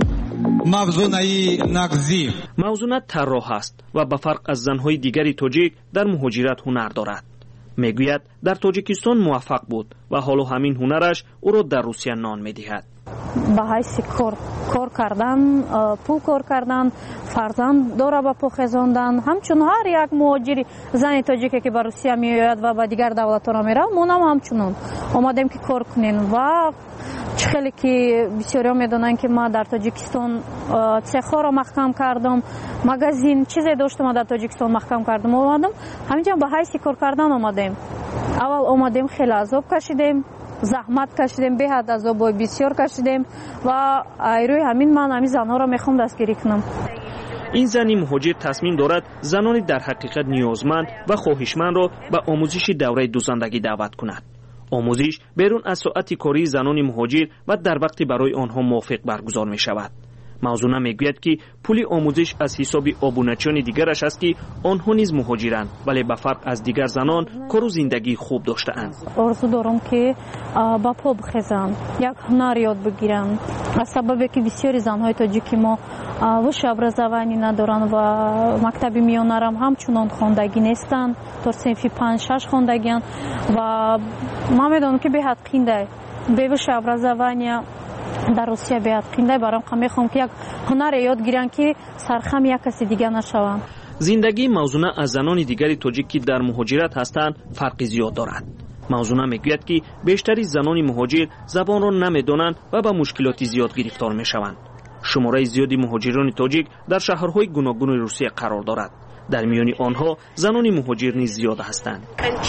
Mavzunai Nagzi. موضوع طراح است و به فرق از زنهای دیگری تاجیک در مهاجرت هنر دارد. میگوید در تاجیکستان موفق بود و حالا همین هنرش او را در روسیه نان میدهد. به حیث کار کار کردن، پول کار کردن، فرزند داره به پا خزاندن، همچون هر یک مهاجری زن تاجیکی که به روسیه میآید و به دیگر دولت‌ها میره، ما هم همچنان اومدیم که کار کنیم و خیلی که بسیاری میدونن که ما در تاجیکستان سخا را محکم کردم، مغازین چیزی داشتم در تاجیکستان محکم کردم، اومدم همینجا به حیث کار کردن اومدیم. اول اومدیم خیلی عذاب کشیدیم، زحمت کشیدیم، به حد عذاب بسیار کشیدیم و روی همین من همین زنها را میخوام دستگیری کنم. این زنی مهاجر تصمیم دارد زنانی در حقیقت نیازمند و خواهشمند را به آموزش دوره دوزندگی دعوت کند. آموزش بیرون از ساعت کاری زنان مهاجر و در وقتی برای آنها موافق برگزار می شود. موضوع میگوید که پول آموزش از حساب ابونتچیان دیگرش است که آنها نیز مهاجرند ولی به فرق از دیگر زنان کار و زندگی خوب داشته‌اند. آرزو دارم که با پا بخیزند، یک هنر یاد بگیرند. از سببی که بسیاری زنهای تاجیکی ما وش ابرزوانی ندارند و مکتب میانه هم همچنان خواندگی نیستند، تا صنف پنج شش خواندگی‌اند و ما میدونم که به حد قینده به وش ابرزوانی در روسیه بیاد قینده برام میخوام که یک هنر یاد گیرن که سرخم یک کسی دیگه نشوند. زندگی موضوع از زنان دیگری تاجیکی در مهاجرت هستند فرقی زیاد دارد. موضوع میگوید که بیشتری زنان مهاجر زبان را نمیدانند و به مشکلات زیاد گرفتار میشوند. شماره زیادی مهاجران تاجیک در شهرهای گوناگون روسیه قرار دارد. در میان آنها زنان مهاجر نیز زیاد هستند.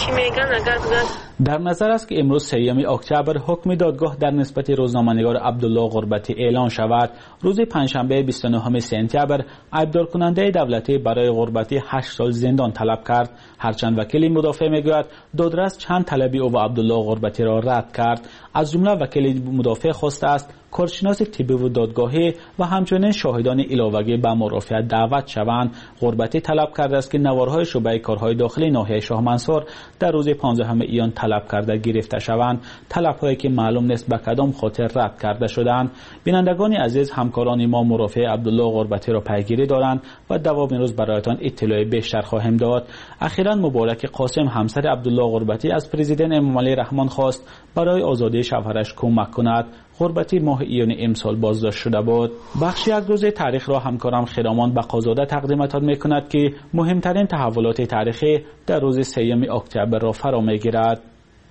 در نظر است که امروز سوم اکتبر حکم دادگاه در نسبت روزنامه‌نگار عبدالله غربتی اعلان شود. روز پنجشنبه بیست و نهم سپتامبر ایبدار کننده دولتی برای غربتی هشت سال زندان طلب کرد. هرچند وکیل مدافع میگوید دادرس چند طلبی او و عبدالله غربتی را رد کرد. از جمله وکیل مدافع خواسته است کارشناس طبی و دادگاهی و همچنین شاهدان علاوه‌ای به مرافعت دعوت شوند. غربتی طلب کرده است که نوارهای شعبه کارهای داخلی ناحیه شاه منصور در روز پانزدهم ایان طلب کرده گرفته شوند. طلب‌هایی که معلوم نیست به کدام خاطر رد کرده شدند. بینندگان عزیز، همکاران ما مرافع عبدالله غربتی را پیگیری دارند و دوام روز برایتان اطلاع بیشتر خواهیم داد. اخیراً مبارک قاسم همسر عبدالله غربتی از پرزیدنت امامعلی رحمان خواست برای آزادی شوهرش کمک کند. غربتی ماه ایان امسال بازداشت شده بود. بخش یک روزه تاریخ را همکارم خرامان بقازاده تقدیمتان میکند که مهمترین تحولات تاریخی در روز سوم اکتبر را فرا میگیرد.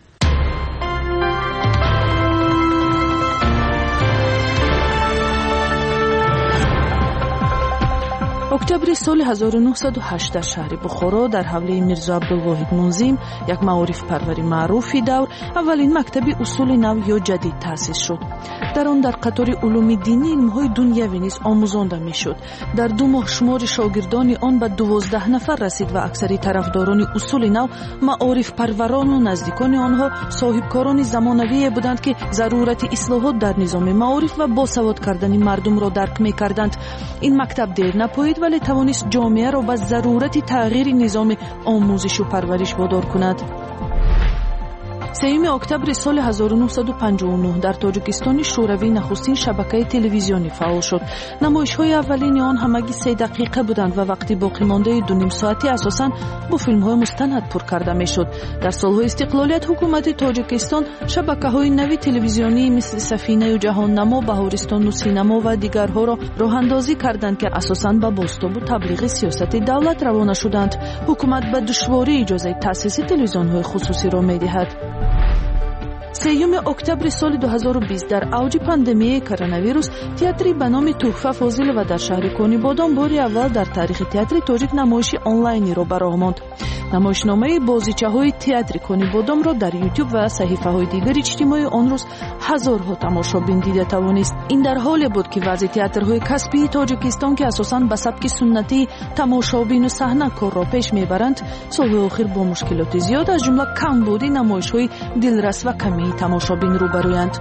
اکتبر سال هزار و نهصد و هشت در شهر بخارا در حوله میرزا عبدالواحد منظم، یک معارف پروری معروفی دور، اولین مکتب اصول نو یا جدید تأسیس شد. در آن در قطار علوم دینی علم‌های دنیوی نیز آموزانده میشد. در دو ماه شمار شاگردان آن به دوازده نفر رسید و اکثری طرفداران اصول نو معارف پروران و نزدیکان آنها صاحبکاران زمانوی بودند که ضرورت اصلاحات در نظام معارف و باسواد کردن مردم را درک می‌کردند. این مکتب دیر نپایید ولی توانست جامعه را به ضرورت تغییر نظام آموزش و پرورش وادار کند. سوم اکتبر سال هزار و نهصد و پنجاه و نه در تاجیکستان شوروی نخستین شبکه تلویزیونی فعال شد. نمایش‌های اولین آن همگی سه دقیقه بودند و وقتی باقی مانده دو نیم ساعتی اساساً با فیلم‌های مستند پر کرده می‌شد. در سال‌های استقلالیت حکومت تاجیکستان شبکه‌های نوی تلویزیونی مثل سفینه و جهان نما، بهارستان و سینما و دیگرها را راه‌اندازی کردند که اساساً به بازتاب و تبلیغ سیاست دولت روانه شدند. حکومت به دشواری اجازه تأسیس تلویزیون‌های خصوصی را می‌دهد. سیوم اکتبر سال دو هزار و بیست در اوج پاندمی کرونا ویروس تئاتری به نام تحفه فاضل و در شهر کنی بادام باری اول در تاریخ تئاتر تاجیک نمایش آنلاینی را برآورد. نمایشنامه بازیچه‌های تئاتر کنی بادام را در یوتیوب و صحیفه‌های دیگر اجتماعی آن روز هزارها تماشابین دیده توانست. این در حالی بود که وضع تئاترهای کسبی تاجیکستان که اساساً به سبک سنتی تماشابین و صحنه کار را پیش میبرند، سال‌های اخیر با مشکلات زیاد از جمله کمبود نمایش‌های دلرس و کمی تماشابین روبرویند.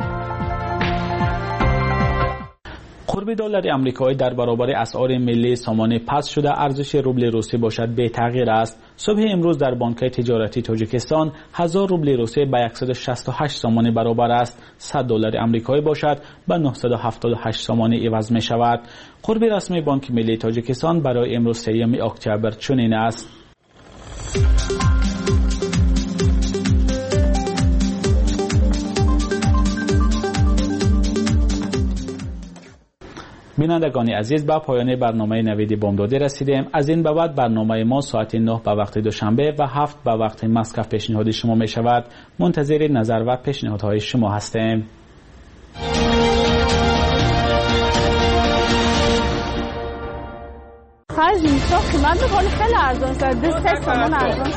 قرب دلار آمریکایی در برابر اسعار ملی سامان پس شده ارزش روبل روسی باشد به تغییر است. صبح امروز در بانک‌های تجارتی تاجیکستان هزار روبل روسی به صد و شصت و هشت سامان برابر است. صد دلار آمریکایی باشد به نهصد و هفتاد و هشت سامان عوض می شود. قرب رسمی بانک ملی تاجیکستان برای امروز سوم اکتبر چنین است. بینندگان عزیز، به پایان برنامه نوید بامدادی رسیدیم. از این به بعد برنامه ما ساعت نه به وقت دوشنبه و هفت به وقت مسکو پیشنهاد شما می شود. منتظر نظر و پیشنهادهای شما هستیم. خرج نیستا قیمت میکنه خیلی ارزان شد. دسته سامان ارزان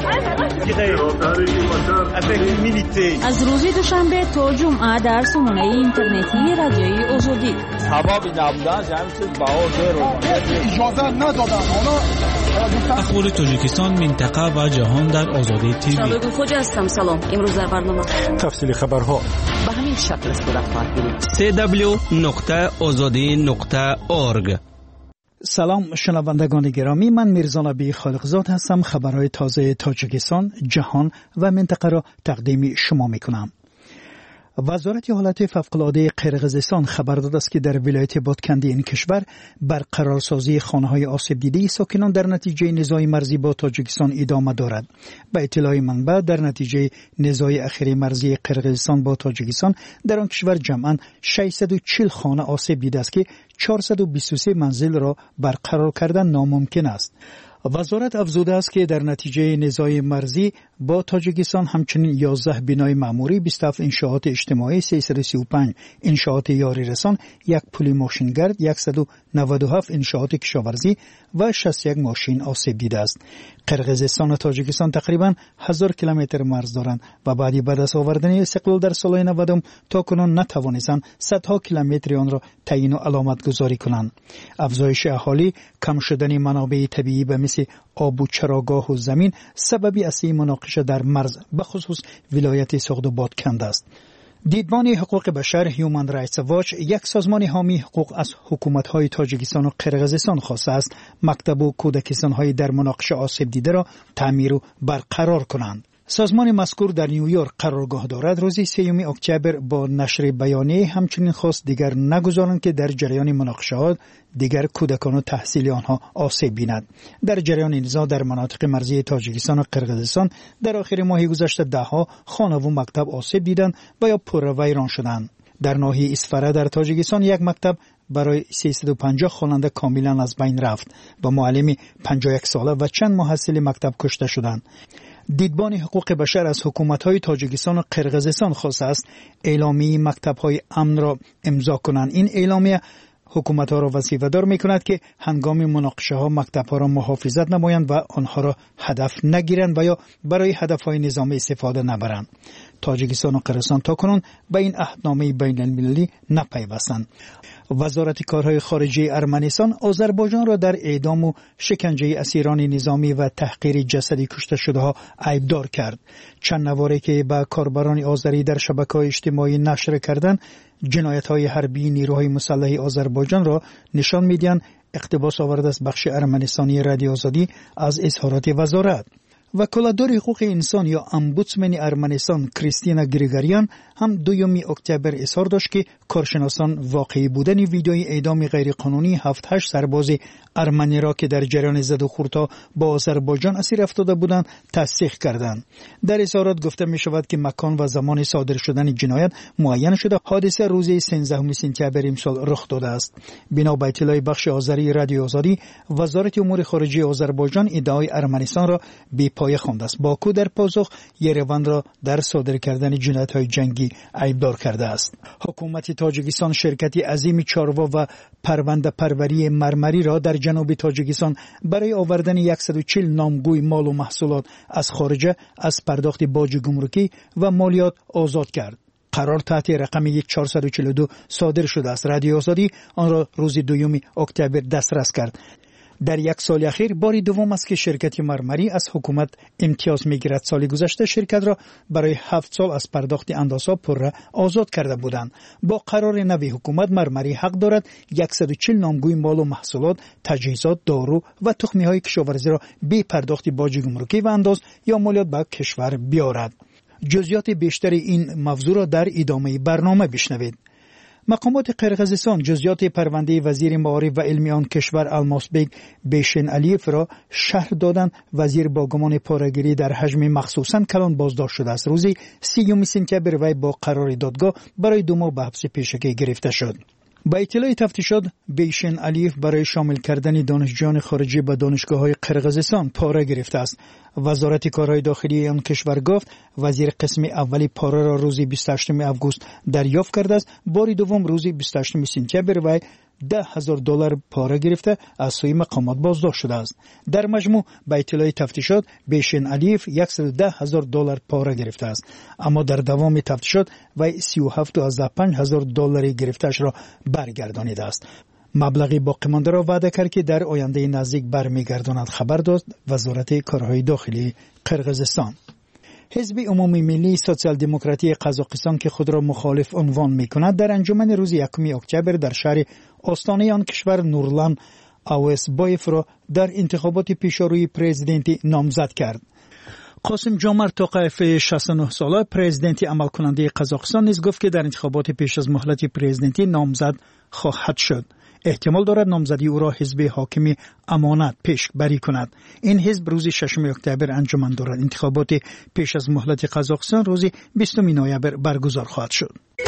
شد. از روز دوشنبه تا جمعه در سامانه اینترنتی رادیوی آزادی سبب نبودن همین چیز بهار رو اجازه ندادن. اخبار تاجیکستان، منطقه و جهان در آزادی تیوی. شبکه خوج هستم. سلام. امروز در برنامه تفصیل خبرها به همین شکل است صورت خواهد گرفت. سی دبلیو نقطه آزادی نقطه اورگ. سلام شنوندگان گرامی، من میرزا نبی خالقزاد هستم. خبرهای تازه تاجیکستان، جهان و منطقه را تقدیم شما میکنم. وزارت حالت فوق‌العاده قرقیزستان خبر داده است که در ولایت بادکندی این کشور برقرارسازی خانه‌های آسیب دیده ساکنان در نتیجه نزاع مرزی با تاجیکستان ادامه دارد. به اطلاع منبع، در نتیجه نزاع اخیر مرزی قرقیزستان با تاجیکستان در آن کشور جمعاً ششصد و چهل خانه آسیب دیده است که چهارصد و بیست و سه منزل را برقرار کردن ناممکن است. وزارت افزوده است که در نتیجه نزاع مرزی با تاجیکستان همچنین یازده بنای معموری، بیست و هفت انشاءات اجتماعی، سیصد و سی و پنج انشاءات یاری رسان، یک پل ماشینگرد، صد و نود و هفت انشاءات کشاورزی و شصت و یک ماشین آسیب دیده است. قرقیزستان و تاجیکستان تقریباً هزار کیلومتر مرز دارند و بعد بعد از آوردن استقلال در سال نود تا کنون نتوانستند صدها کیلومتر آن را تعیین و علامت گذاری کنند. افزایش اهالی، کم شدن منابع طبیعی به مثل آب و چراگاه و زمین سببی اصلی مناقشه در مرز به خصوص ولایت سغد و بادکند است. دیدبان حقوق بشر هیومن رایتس واچ، یک سازمان حامی حقوق، از حکومت‌های تاجیکستان و قرقیزستان خواسته است مکتب و کودکستان‌های در مناقشه آسیب دیده را تعمیر و برقرار کنند. سازمان مذکور در نیویورک قرارگاه دارد. روز سوم اکتبر با نشر بیانیه همچنین خواست دیگر نگذارند که در جریان مناقشات دیگر کودکان و تحصیلی آنها آسیب بیند. در جریان نزاع در مناطق مرزی تاجیکستان و قرقیزستان در آخر ماه گذشته دهها خانه و مکتب آسیب دیدند و یا پر ویران شدند. در ناحیه اسفره در تاجیکستان یک مکتب برای سیصد و پنجاه خواننده کاملا از بین رفت و معلم پنجاه و یک ساله و چند محصل مکتب کشته شدند. دیدبان حقوق بشر از حکومت‌های تاجیکستان و قرقیزستان خواسته است اعلامیه مکتب‌های امن را امضا کنند. این اعلامیه حکومت‌ها را وظیفه‌دار می‌کند که هنگام مناقشه‌ها مکتب‌ها را محافظت نمایند و آنها را هدف نگیرند و یا برای هدف‌های نظامی استفاده نبرند. تاجیکستان و قرقیزستان تاکنون به این عهدنامه بین‌المللی نپیوستند. وزارت کارهای خارجه ارمنستان آذربایجان را در اعدام و شکنجه اسیران نظامی و تحقیر جسدی کشته شده ها عیبدار کرد. چند نواره که به کاربران آذری در شبکه‌های اجتماعی نشر کردند، جنایت‌های حربی نیروهای مسلح آذربایجان را نشان می‌دهند اقتباس آورده از بخش ارمنستانی رادیو آزادی از اظهارات وزارت. وکالتدار حقوق انسان یا امبودسمن ارمنستان کریستینا گریگاریان هم دوم اکتبر اظهار داشت که کارشناسان واقعی بودن ویدیوی اعدام غیرقانونی هفت هشت سرباز ارمنی را که در جریان زد و خورد با آذربایجان اسیر افتاده بودند تصدیق کردند. در اظهارات گفته می شود که مکان و زمان صادر شدن جنایت معین شده. حادثه روز سیزدهم سپتامبر امسال رخ داده است. بنا به اطلاع بخش آذری رادیو آزادی، وزارت امور خارجه آذربایجان ادعای ارمنستان را بی پایه خوانده است. باکو در پاسخ یروان را در صادر کردن جنایت‌های جنگی عیبدار کرده است. حکومت تاجیکستان شرکتی عظیم چاروا و پرونده پروری مرمری را در جنوب تاجیکستان برای آوردن صد و چهل نامگوی مال و محصولات از خارج از پرداخت باج گمرکی و مالیات آزاد کرد. قرار تحت رقم چهارصد و چهل و دو صادر شده است. رادیو آزادی آن را روز دوم اکتبر دسترس کرد. در یک سال اخیر بار دوم است که شرکت مرمری از حکومت امتیاز میگیرد. سال گذشته شرکت را برای هفت سال از پرداخت اندازها پره آزاد کرده بودند. با قرار نوی حکومت مرمری حق دارد صد و چهل نامگوی مال و محصولات، تجهیزات، دارو و تخمی های کشاورزی را بی پرداخت باج گمرکی و انداز یا مالیات به کشور بیارد. جزئیات بیشتر این موضوع را در ادامه برنامه بشنوید. مقامات قرقیزستان جزئیات پرونده وزیر معارف و علمی آن کشور الماسبک بیشن علیف را شرح دادند. وزیر با گمان پاره‌گیری در حجم مخصوصاً کلان بازداشت شده است. روز سیوم سپتامبر وی با قرار دادگاه برای دو ماه به حبس پیشگی گرفته شد. با اطلاع تفتیشات بیشن علیف برای شامل کردن دانشجویان خارجی به دانشگاه‌های قرقیزستان پاره گرفته است. وزارت کارهای داخلی آن کشور گفت وزیر قسم اولی پاره را روز بیست و هشتم آگوست دریافت کرده است. بار دوم روز بیست و هشتم سپتامبر وی ده هزار دلار پاره گرفته از سوی مقامات بازداشت شده است. در مجموع با اطلاع تفتیشات بیشن علیف صد و ده هزار دلار پاره گرفته است. اما در دوام تفتیشات وی سی و هفت و پنج هزار دلار گرفته‌اش را برگردانیده است. مبلغی باقی مانده را وعده کرد که در آینده نزدیک برمیگرداند. خبر داد وزارت کارهای داخلی قرقیزستان. حزب عمومی ملی سوسیال دموکراتی قزاقستان که خود را مخالف عنوان می‌کند در انجمن روز یکم اکتبر در شهر آستانه آن کشور نورلان اوسبایف را در انتخابات پیشروی پرزیدنتی نامزد کرد. قاسم جامرد توقیف شصت و نه ساله پرزیدنتی عمل کننده قزاقستان نیز گفت که در انتخابات پیش از مهلت پرزیدنتی نامزد خواهد شد. احتمال دارد نامزدی او را حزب حاکم امانت پیش بری کند. این حزب روز ششم اکتبر انجمن دارد. انتخابات پیش از مهلت قزاقستان روز بیستم نوامبر برگزار خواهد شد.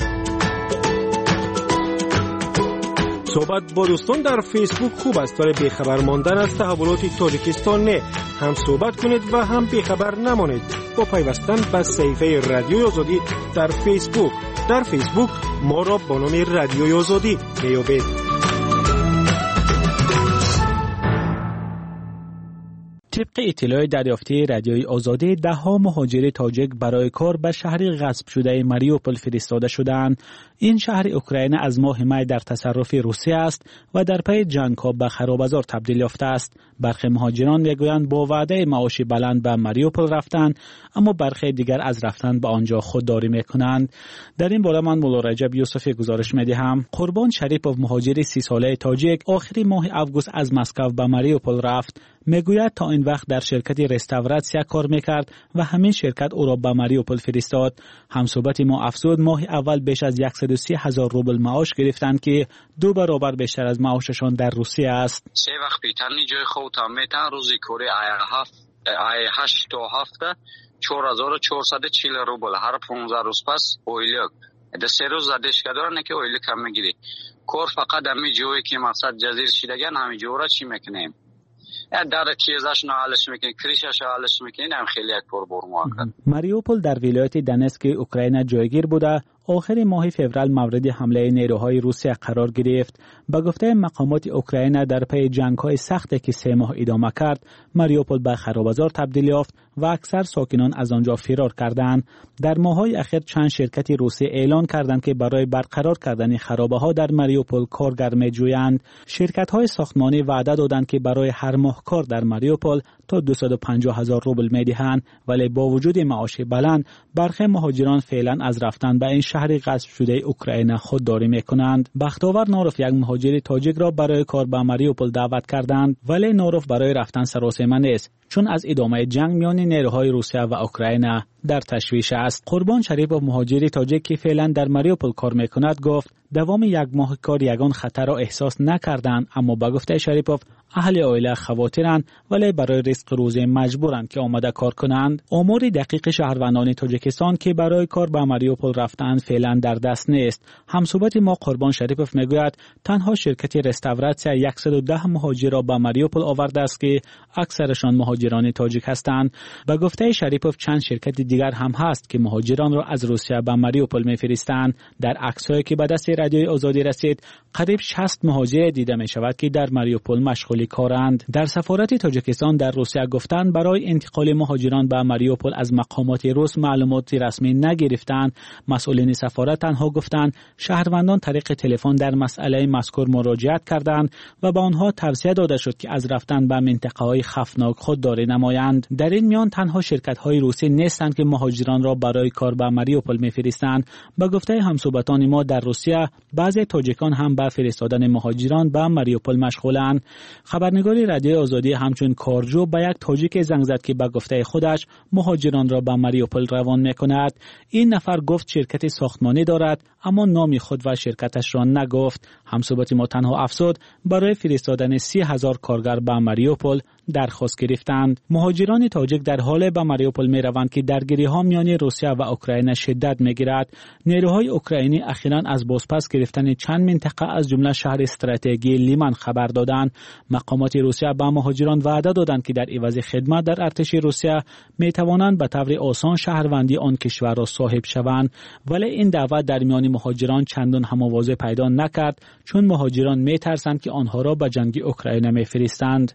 صحبت با دوستان در فیسبوک خوب است، ولی بیخبر ماندن از تحولات تاجیکستان نه. هم صحبت کنید و هم بیخبر نمانید با پیوستن به صفحه رادیوی آزادی در فیسبوک. در فیسبوک ما را با نام رادیوی آزادی بیابید. طبق اطلاع دریافتی رادیوی آزادی ده‌ها مهاجر تاجیک برای کار به شهر غصب شده ماریوپول فرستاده شدند. این شهر اوکراین از ماه می در تصرف روسیه است و در پی جنگ‌ها به خراب‌بازار تبدیل یافته است. برخی مهاجران میگویند با وعده معاش بلند به ماریوپول رفتند، اما برخی دیگر از رفتن به آنجا خودداری میکنند. در این باره من مولا رجب یوسفی گزارش میدهم. قربان شریپوف مهاجر سی ساله تاجیک آخری ماه آگوست از مسکو به ماریوپول رفت. میگوید تا این وقت در شرکت رستوراسیون کار میکرد و همین شرکت او را به ماریوپول فرستاد. همصحبت ما افزود ماه اول بیش از صد و سی هزار روبل معاش گرفتند که دو برابر بیشتر از معاششان در روسیه است. سه وقت بیترنی جای خودتان میتن روزی کوری آی هفت آی هشت تا هفت چهار هزار و چهارصد و چهل روبل هر پانزده روز پس اویلیک ده سه روز زدش کدارن که اویلیک کم میگیری. کار فقط همی جوی که مقصد جزیر شدگن همی جو را چی میکنیم؟ در تیزش نهالش میکنی، کریشش نهالش میکنی، هم خیلی یک پر برمو ماریوپول در ولایت دنسک اوکراین جایگیر بوده. آخر ماه فوریه مورد حمله نیروهای روسیه قرار گرفت. به گفته مقامات اوکراین در پی جنگ‌های سختی که سه ماه ادامه کرد، ماریوپول به خراب‌بازار تبدیل یافت و اکثر ساکنان از آنجا فرار کردند. در ماه‌های اخیر چند شرکت روسی اعلان کردند که برای برقرار کردن خرابه‌ها در ماریوپول کارگر می‌جویند. شرکت‌های ساختمانی وعده دادند که برای هر ماه کار در ماریوپول تا دویست و پنجاه هزار روبل می‌دهند، ولی با وجود معاش بلند برخی مهاجران فعلا از رفتن به این شهر غصب شده اوکراین خودداری میکنند. بختاور ناروف یک مهاجر تاجیک را برای کار به ماریوپول دعوت کردند، ولی ناروف برای رفتن سراسیمه نیست، چون از ادامه جنگ میان نیروهای روسیه و اوکراین در تشویش است. قربان شریپوف مهاجر تاجیک که فعلا در ماریوپول کار میکند گفت دوام یک ماه کار یگان خطر را احساس نکردند، اما به گفته شریپوف اهل عائله خواترند ولی برای رزق روزی مجبورند که آمده کار کنند. آمار دقیق شهروندان تاجیکستان که برای کار به ماریوپول رفتند فعلا در دست نیست. همصحبت ما قربان شریپوف میگوید تنها شرکت رستوراسیون صد و ده مهاجر را به ماریوپول آورده است که اکثرشان مهاجران تاجیک هستند. به گفته شریپوف چند شرکت دیگر هم هست که مهاجران را از روسیه به ماریوپول میفرستند. در عکس‌هایی که به دست رادیوی آزادی رسید قریب شصت مهاجر دیده می شود که در ماریوپول مشغول کارند. در سفارت تاجیکستان در روسیه گفتند برای انتقال مهاجران به ماریوپول از مقامات روس معلومات رسمی نگرفتند. مسئولین سفارت تنها گفتند شهروندان طریق تلفن در مسئله مذکور مراجعت کردند و به آنها توصیه داده شد که از رفتن به منطقه‌های خطرناک خودداری نمایند. در این میان تنها شرکت‌های روسی نیستند که مهاجران را برای کار به ماریوپول می‌فرستند. به گفته همصحبتان ما در روسیه بعضی تاجیکان هم به فرستادن مهاجران به ماریوپول مشغولند. خبرنگار رادیوی آزادی همچون کارجو به یک تاجیک زنگ زد که به گفته خودش مهاجران را به ماریوپول روان می‌کند. این نفر گفت شرکت ساختمانی دارد اما نام خود و شرکتش را نگفت. همصحبت ما تنها افزود برای فرستادن سی هزار کارگر به ماریوپول درخواست گرفتند. مهاجران تاجیک در حال به ماریوپول می روند که درگیری‌ها میان روسیه و اوکراین شدت می‌گیرد. نیروهای اوکراینی اخیراً از بازپس گرفتن چند منطقه از جمله شهر استراتژی لیمان خبر دادند. مقامات روسیه به مهاجران وعده دادند که در عوض خدمت در ارتش روسیه می توانند به طور آسان شهروندی آن کشور را صاحب شوند، ولی این دعوت در میان مهاجران چندان هماوازی پیدا نکرد چون مهاجران می ترسند که آنها را به جنگ اوکراین می فرستند.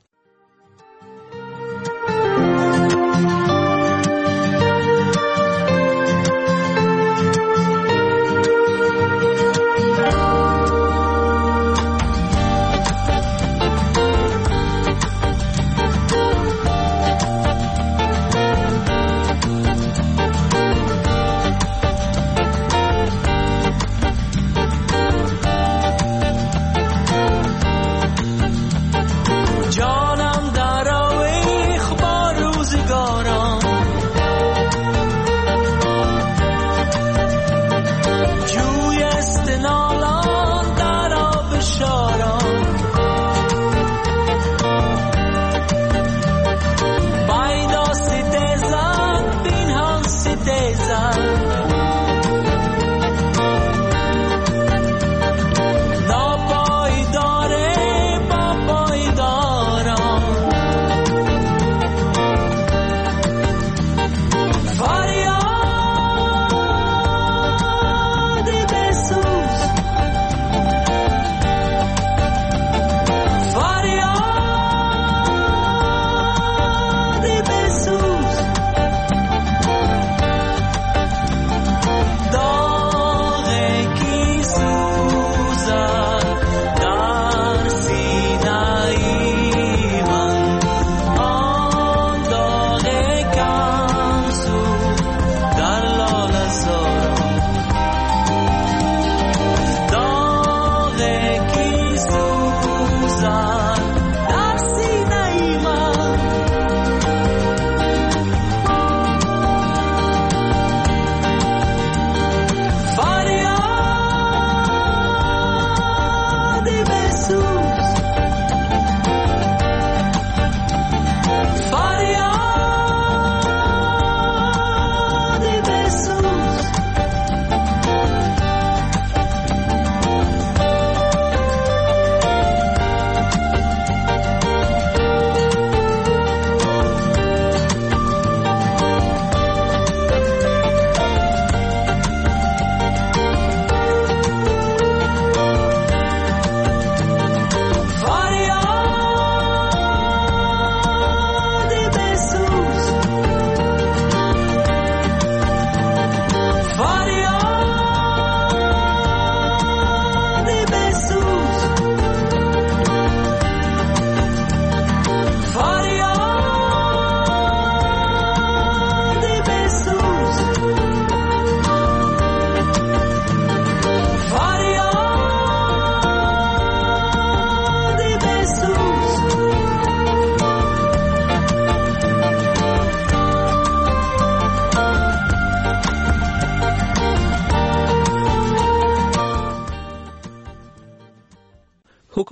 جان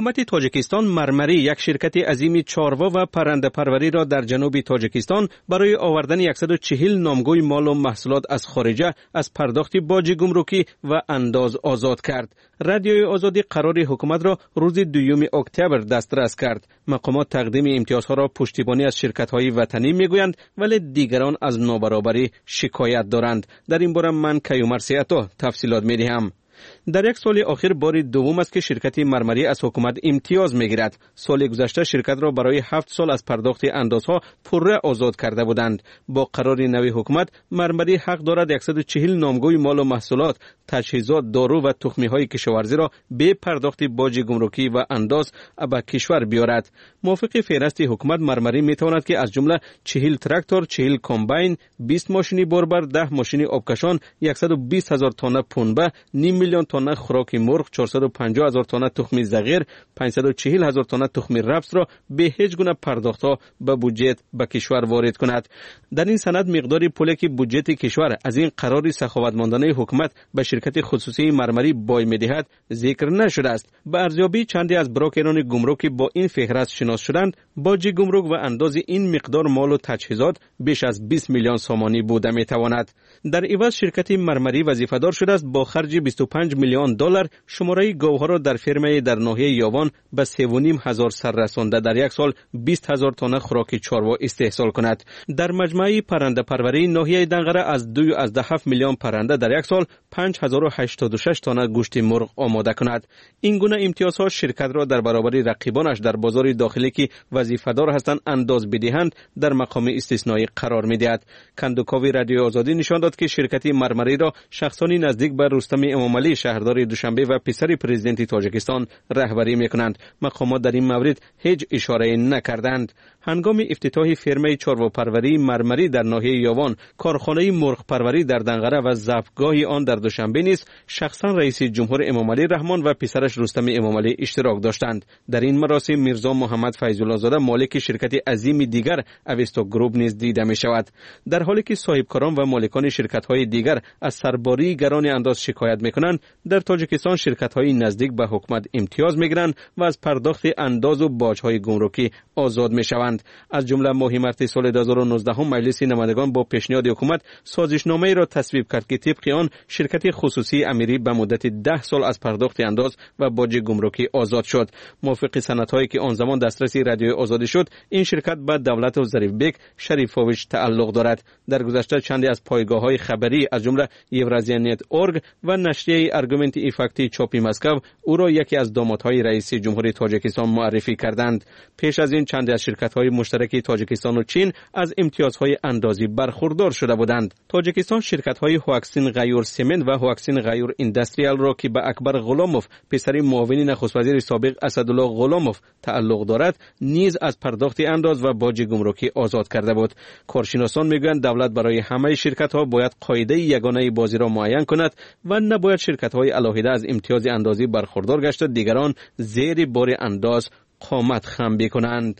حکومت تاجیکستان مرمری یک شرکت عظیم چاروا و پرنده پروری را در جنوب تاجیکستان برای آوردن صد و چهل نامگوی مال و محصولات از خارجه از پرداخت باج گمرکی و انداز آزاد کرد. رادیوی آزادی قرار حکومت را روز دوم اکتبر دسترس کرد. مقامات تقدیم امتیازها را پشتیبانی از شرکت‌های وطنی میگویند ولی دیگران از نابرابری شکایت دارند. در این باره من کیومر سیاتا تفصیلات می‌دهم. در یک سال اخیر بار دوم است که شرکت مرمری از حکومت امتیاز میگیرد. سال گذشته شرکت را برای هفت سال از پرداخت اندازها پره آزاد کرده بودند. با قرار نوی حکومت مرمری حق دارد صد و چهل نامگوی مال و محصولات، تجهیزات، دارو و تخمی های کشاورزی را به پرداخت باج گمرکی و انداز به کشور بیارد. موافق فهرست حکومت مرمری میتواند که از جمله چهل تراکتور، چهل کامباین، بیست ماشین باربر، ده ماشین آبکشان، صد و بیست هزار تن پنبه، نیم میلیون تن خوراک مرغ، چهارصد و پنجاه هزار تن تخم زغیر، پانصد و چهل هزار تن تخم رفس را به هیچ گونه پرداختها به بودجه به کشور وارد کند. در این سند مقدار پولی که بودجه کشور از این قرار سخاوتمندانه حکومت به شرکت خصوصی مرمری بای میدهد ذکر نشده است. به ارزیابی چندی از بروکران گمرک با این فهرست شناس شدند، باج گمرک و انداز این مقدار مال و تجهیزات بیش از بیست میلیون سامانی بوده میتواند. در عوض شرکت مرمری وظیفه‌دار شده است با خرج بیست و پنج میلیون دلار شماره گاوها را در فرمه در ناحیه یاوان به سه و نیم هزار سر رسانده در یک سال بیست هزار تن خوراک چاروا استحصال کند. در مجموعه پرنده پروری ناحیه دنقره از دو از ده هفت میلیون پرنده در یک سال پنج هزار و هشتاد و شش تن گوشت مرغ آماده کند. این گونه امتیازها شرکت را در برابر رقیبانش در بازار داخلی که وظیفه‌دار هستند انداز بدهند در مقام استثنایی قرار می‌دهد. کندوکاوی رادیو آزادی نشان داد که شرکت مرمری را شخصانی نزدیک به رستم امامعلی شهردار دوشنبه و پسر پرزیدنت تاجیکستان رهبری می‌کنند. مقامات در این مورد هیچ اشاره نکردند. هنگام افتتاح فرمه چارواپروری مرمری در ناحیه یاوان، کارخانه مرغ پروری در دنقره و ضبطگاه آن در دوشنبه نیز شخصا رئیس جمهور امامعلی رحمان و پسرش رستم امامعلی اشتراک داشتند. در این مراسم میرزا محمد فیض‌الله زاده مالک شرکت عظیم دیگر اویستا گروپ نیز دیده می شود. در حالی که صاحبکاران و مالکان شرکت‌های دیگر از سرباری گران انداز شکایت می‌کنند، در تاجیکستان شرکت‌های نزدیک به حکومت امتیاز می‌گیرند و از پرداخت انداز و باج‌های گمرکی آزاد می‌شوند. از جمله ماه مارس سال دو هزار و نوزده مجلس نمایندگان با پیشنهاد حکومت سازشنامه‌ای را تصویب کرد که طبق آن شرکت خصوصی امیری به مدت ده سال از پرداخت انداز و باج گمرکی آزاد شد. موافق سندهایی که آن زمان دسترسی رادیو آزادی شد، این شرکت به دولت و ظریف بیگ شریفوویچ تعلق دارد. در گذشته چندی از پایگاه‌های خبری از جمله یورازیا نت اورگ و نشریه ارگومنت ایفکتی چاپی مسکو او را یکی از دامادهای رئیس جمهوری تاجیکستان معرفی کردند. پیش از این چندی از شرکت‌های مشترک تاجیکستان و چین از امتیازهای اندازی برخوردار شده بودند. تاجیکستان شرکت‌های هواکسین غیور سمنت و هواکسین غیور اندستریال را که به اکبر غلاموف پسر معاون نخست وزیر سابق اسدالله غلاموف تعلق دارد نیز از پرداخت انداز و باج گمرکی آزاد کرده بود. کارشناسان میگویند دولت برای همه شرکت‌ها باید قاعده یگانه بازی را معین کند و نباید شرکت‌های علاهده از امتیاز اندازی برخوردار گشته دیگران زیر بار انداز قامت خم بکنند.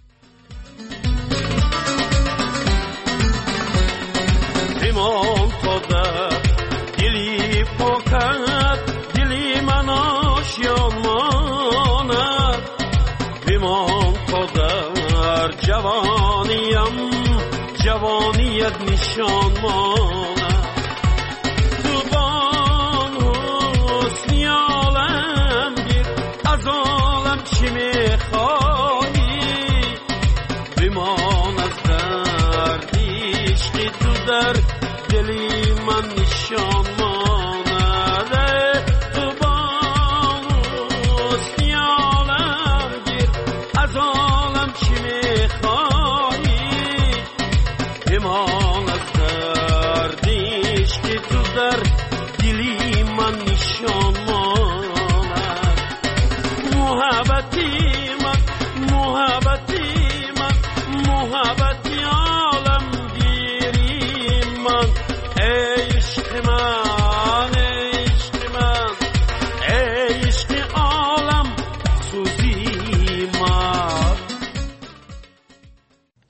بمان تا در دلی پاکت دلی من آشیان ماند، بمان تا در جوانیم جوانیت نشان ماند. تو بان حسنی عالم گیر از عالم چی میخوایی، بمان از درد عشقی تو در دلی من نشان مانده. تو بان حسنی عالم گیر از عالم چی میخوایی، بمان از درد عشقی تو در دلی من نشان ماند. محبتی من محبتی من محبتی عالم گیری من، عشق من عشق من عشق عالم سوزی من.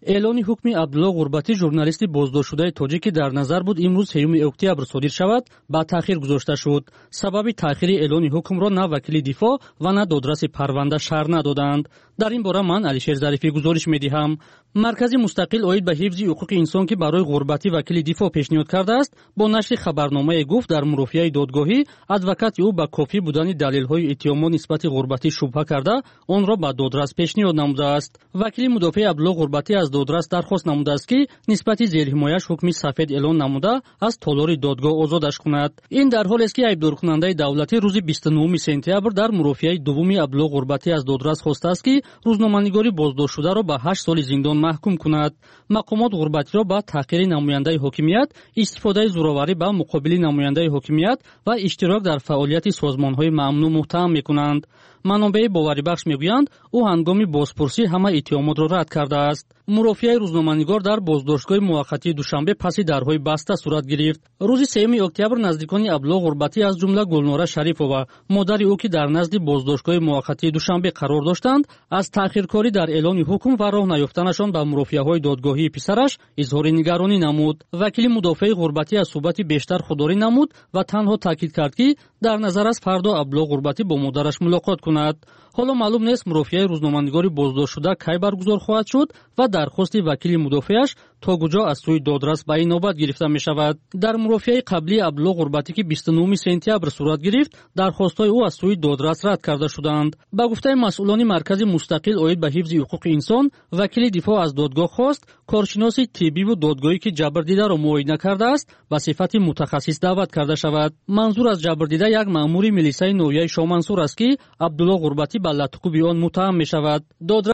اعلان حکم عبدالله غربتی ژورنالیست بازداشتشده تاجیک که در نظر بود امروز سیوم اکتبر صادر شود با تاخیر گذاشته شد. سبب تاخیر اعلان حکم را نه وکیل دفاع و نه دادرس پرونده شرح ندادند. در این باره من علیشیر ظریفی گزارش می‌دهم. مرکز مستقل اوید به حفظ حقوق انسان که برای غربتی وکیل دفاع پیشنهاد کرده است با نشر خبرنامه گفت در مرافعه دادگاهی ادوکات او با کافی بودن دلایل اتهام نسبت غربتی شبهه کرده آن را به دادرس پیشنهاد نموده است. وکیل مدافع عبدالله غربتی از دادرس درخواست نموده است که نسبت زیرحمایش حکم سفید اعلان نموده از تالار دادگاه آزادش کند. این در حالی است که ایبدارکننده دولتی روز بیست و نهم سپتامبر در مرافعه دوم عبدالله غربتی از دادرس خواسته است که روزنامه‌نگاری بازداشتشده را به هشت سال زندان محکوم کند. مقامات غربتی را با تحقیر نماینده حاکمیت، استفاده زوراوری به مقابل نماینده حاکمیت و اشتراک در فعالیت سازمان‌های ممنوع متهم می‌کنند. منابع باوری بخش میگویند او هنگام بازپرسی همه اتهامات را رد کرده است. مرافعه روزنامه‌نگار در بازداشتگاه موقتی دوشنبه پس درهای بسته صورت گرفت. روز سوم اکتبر نزدیکان عبدالله غربتی از جمله گلنوره شریفова مادر او که در نزد بازداشتگاه موقتی دوشنبه قرار داشتند از تأخیرکاری در اعلان حکم و راه نیافتنشان به مرافعه‌های دادگاهی پسرش اظهار نگرانی نمود. وکیل مدافع غربتی از صحبت بیشتر خودداری نمود و تنها تاکید کرد که در نظر است فردا عبدالله غربتی با مادرش ملاقات کند. حالا معلوم نیست مرافعه روزنامه‌نگاری بازداشتشده کی برگزار خواهد شد و درخواست وکیل مدافعش تا کجا از سوی دادرس به این نوبت گرفته می شود. در مرافعه قبلی عبدالله غربتی که بیست و نهم سپتامبر صورت گرفت درخواست‌های او از سوی دادرس رد کرده شدند. با گفته مسئولان مرکز مستقل اوید به حفظ حقوق انسان وکیل دفاع از دادگاه خواست کارشناس طبی و دادگاهی که جبردیده را معاینه کرده است به صفت متخصص دعوت کرده شود. منظور از جبردیده یک مأمور ملیسه نویه شامنصور است که عبدالله غربتی به لطخوبی آن متهم می شود.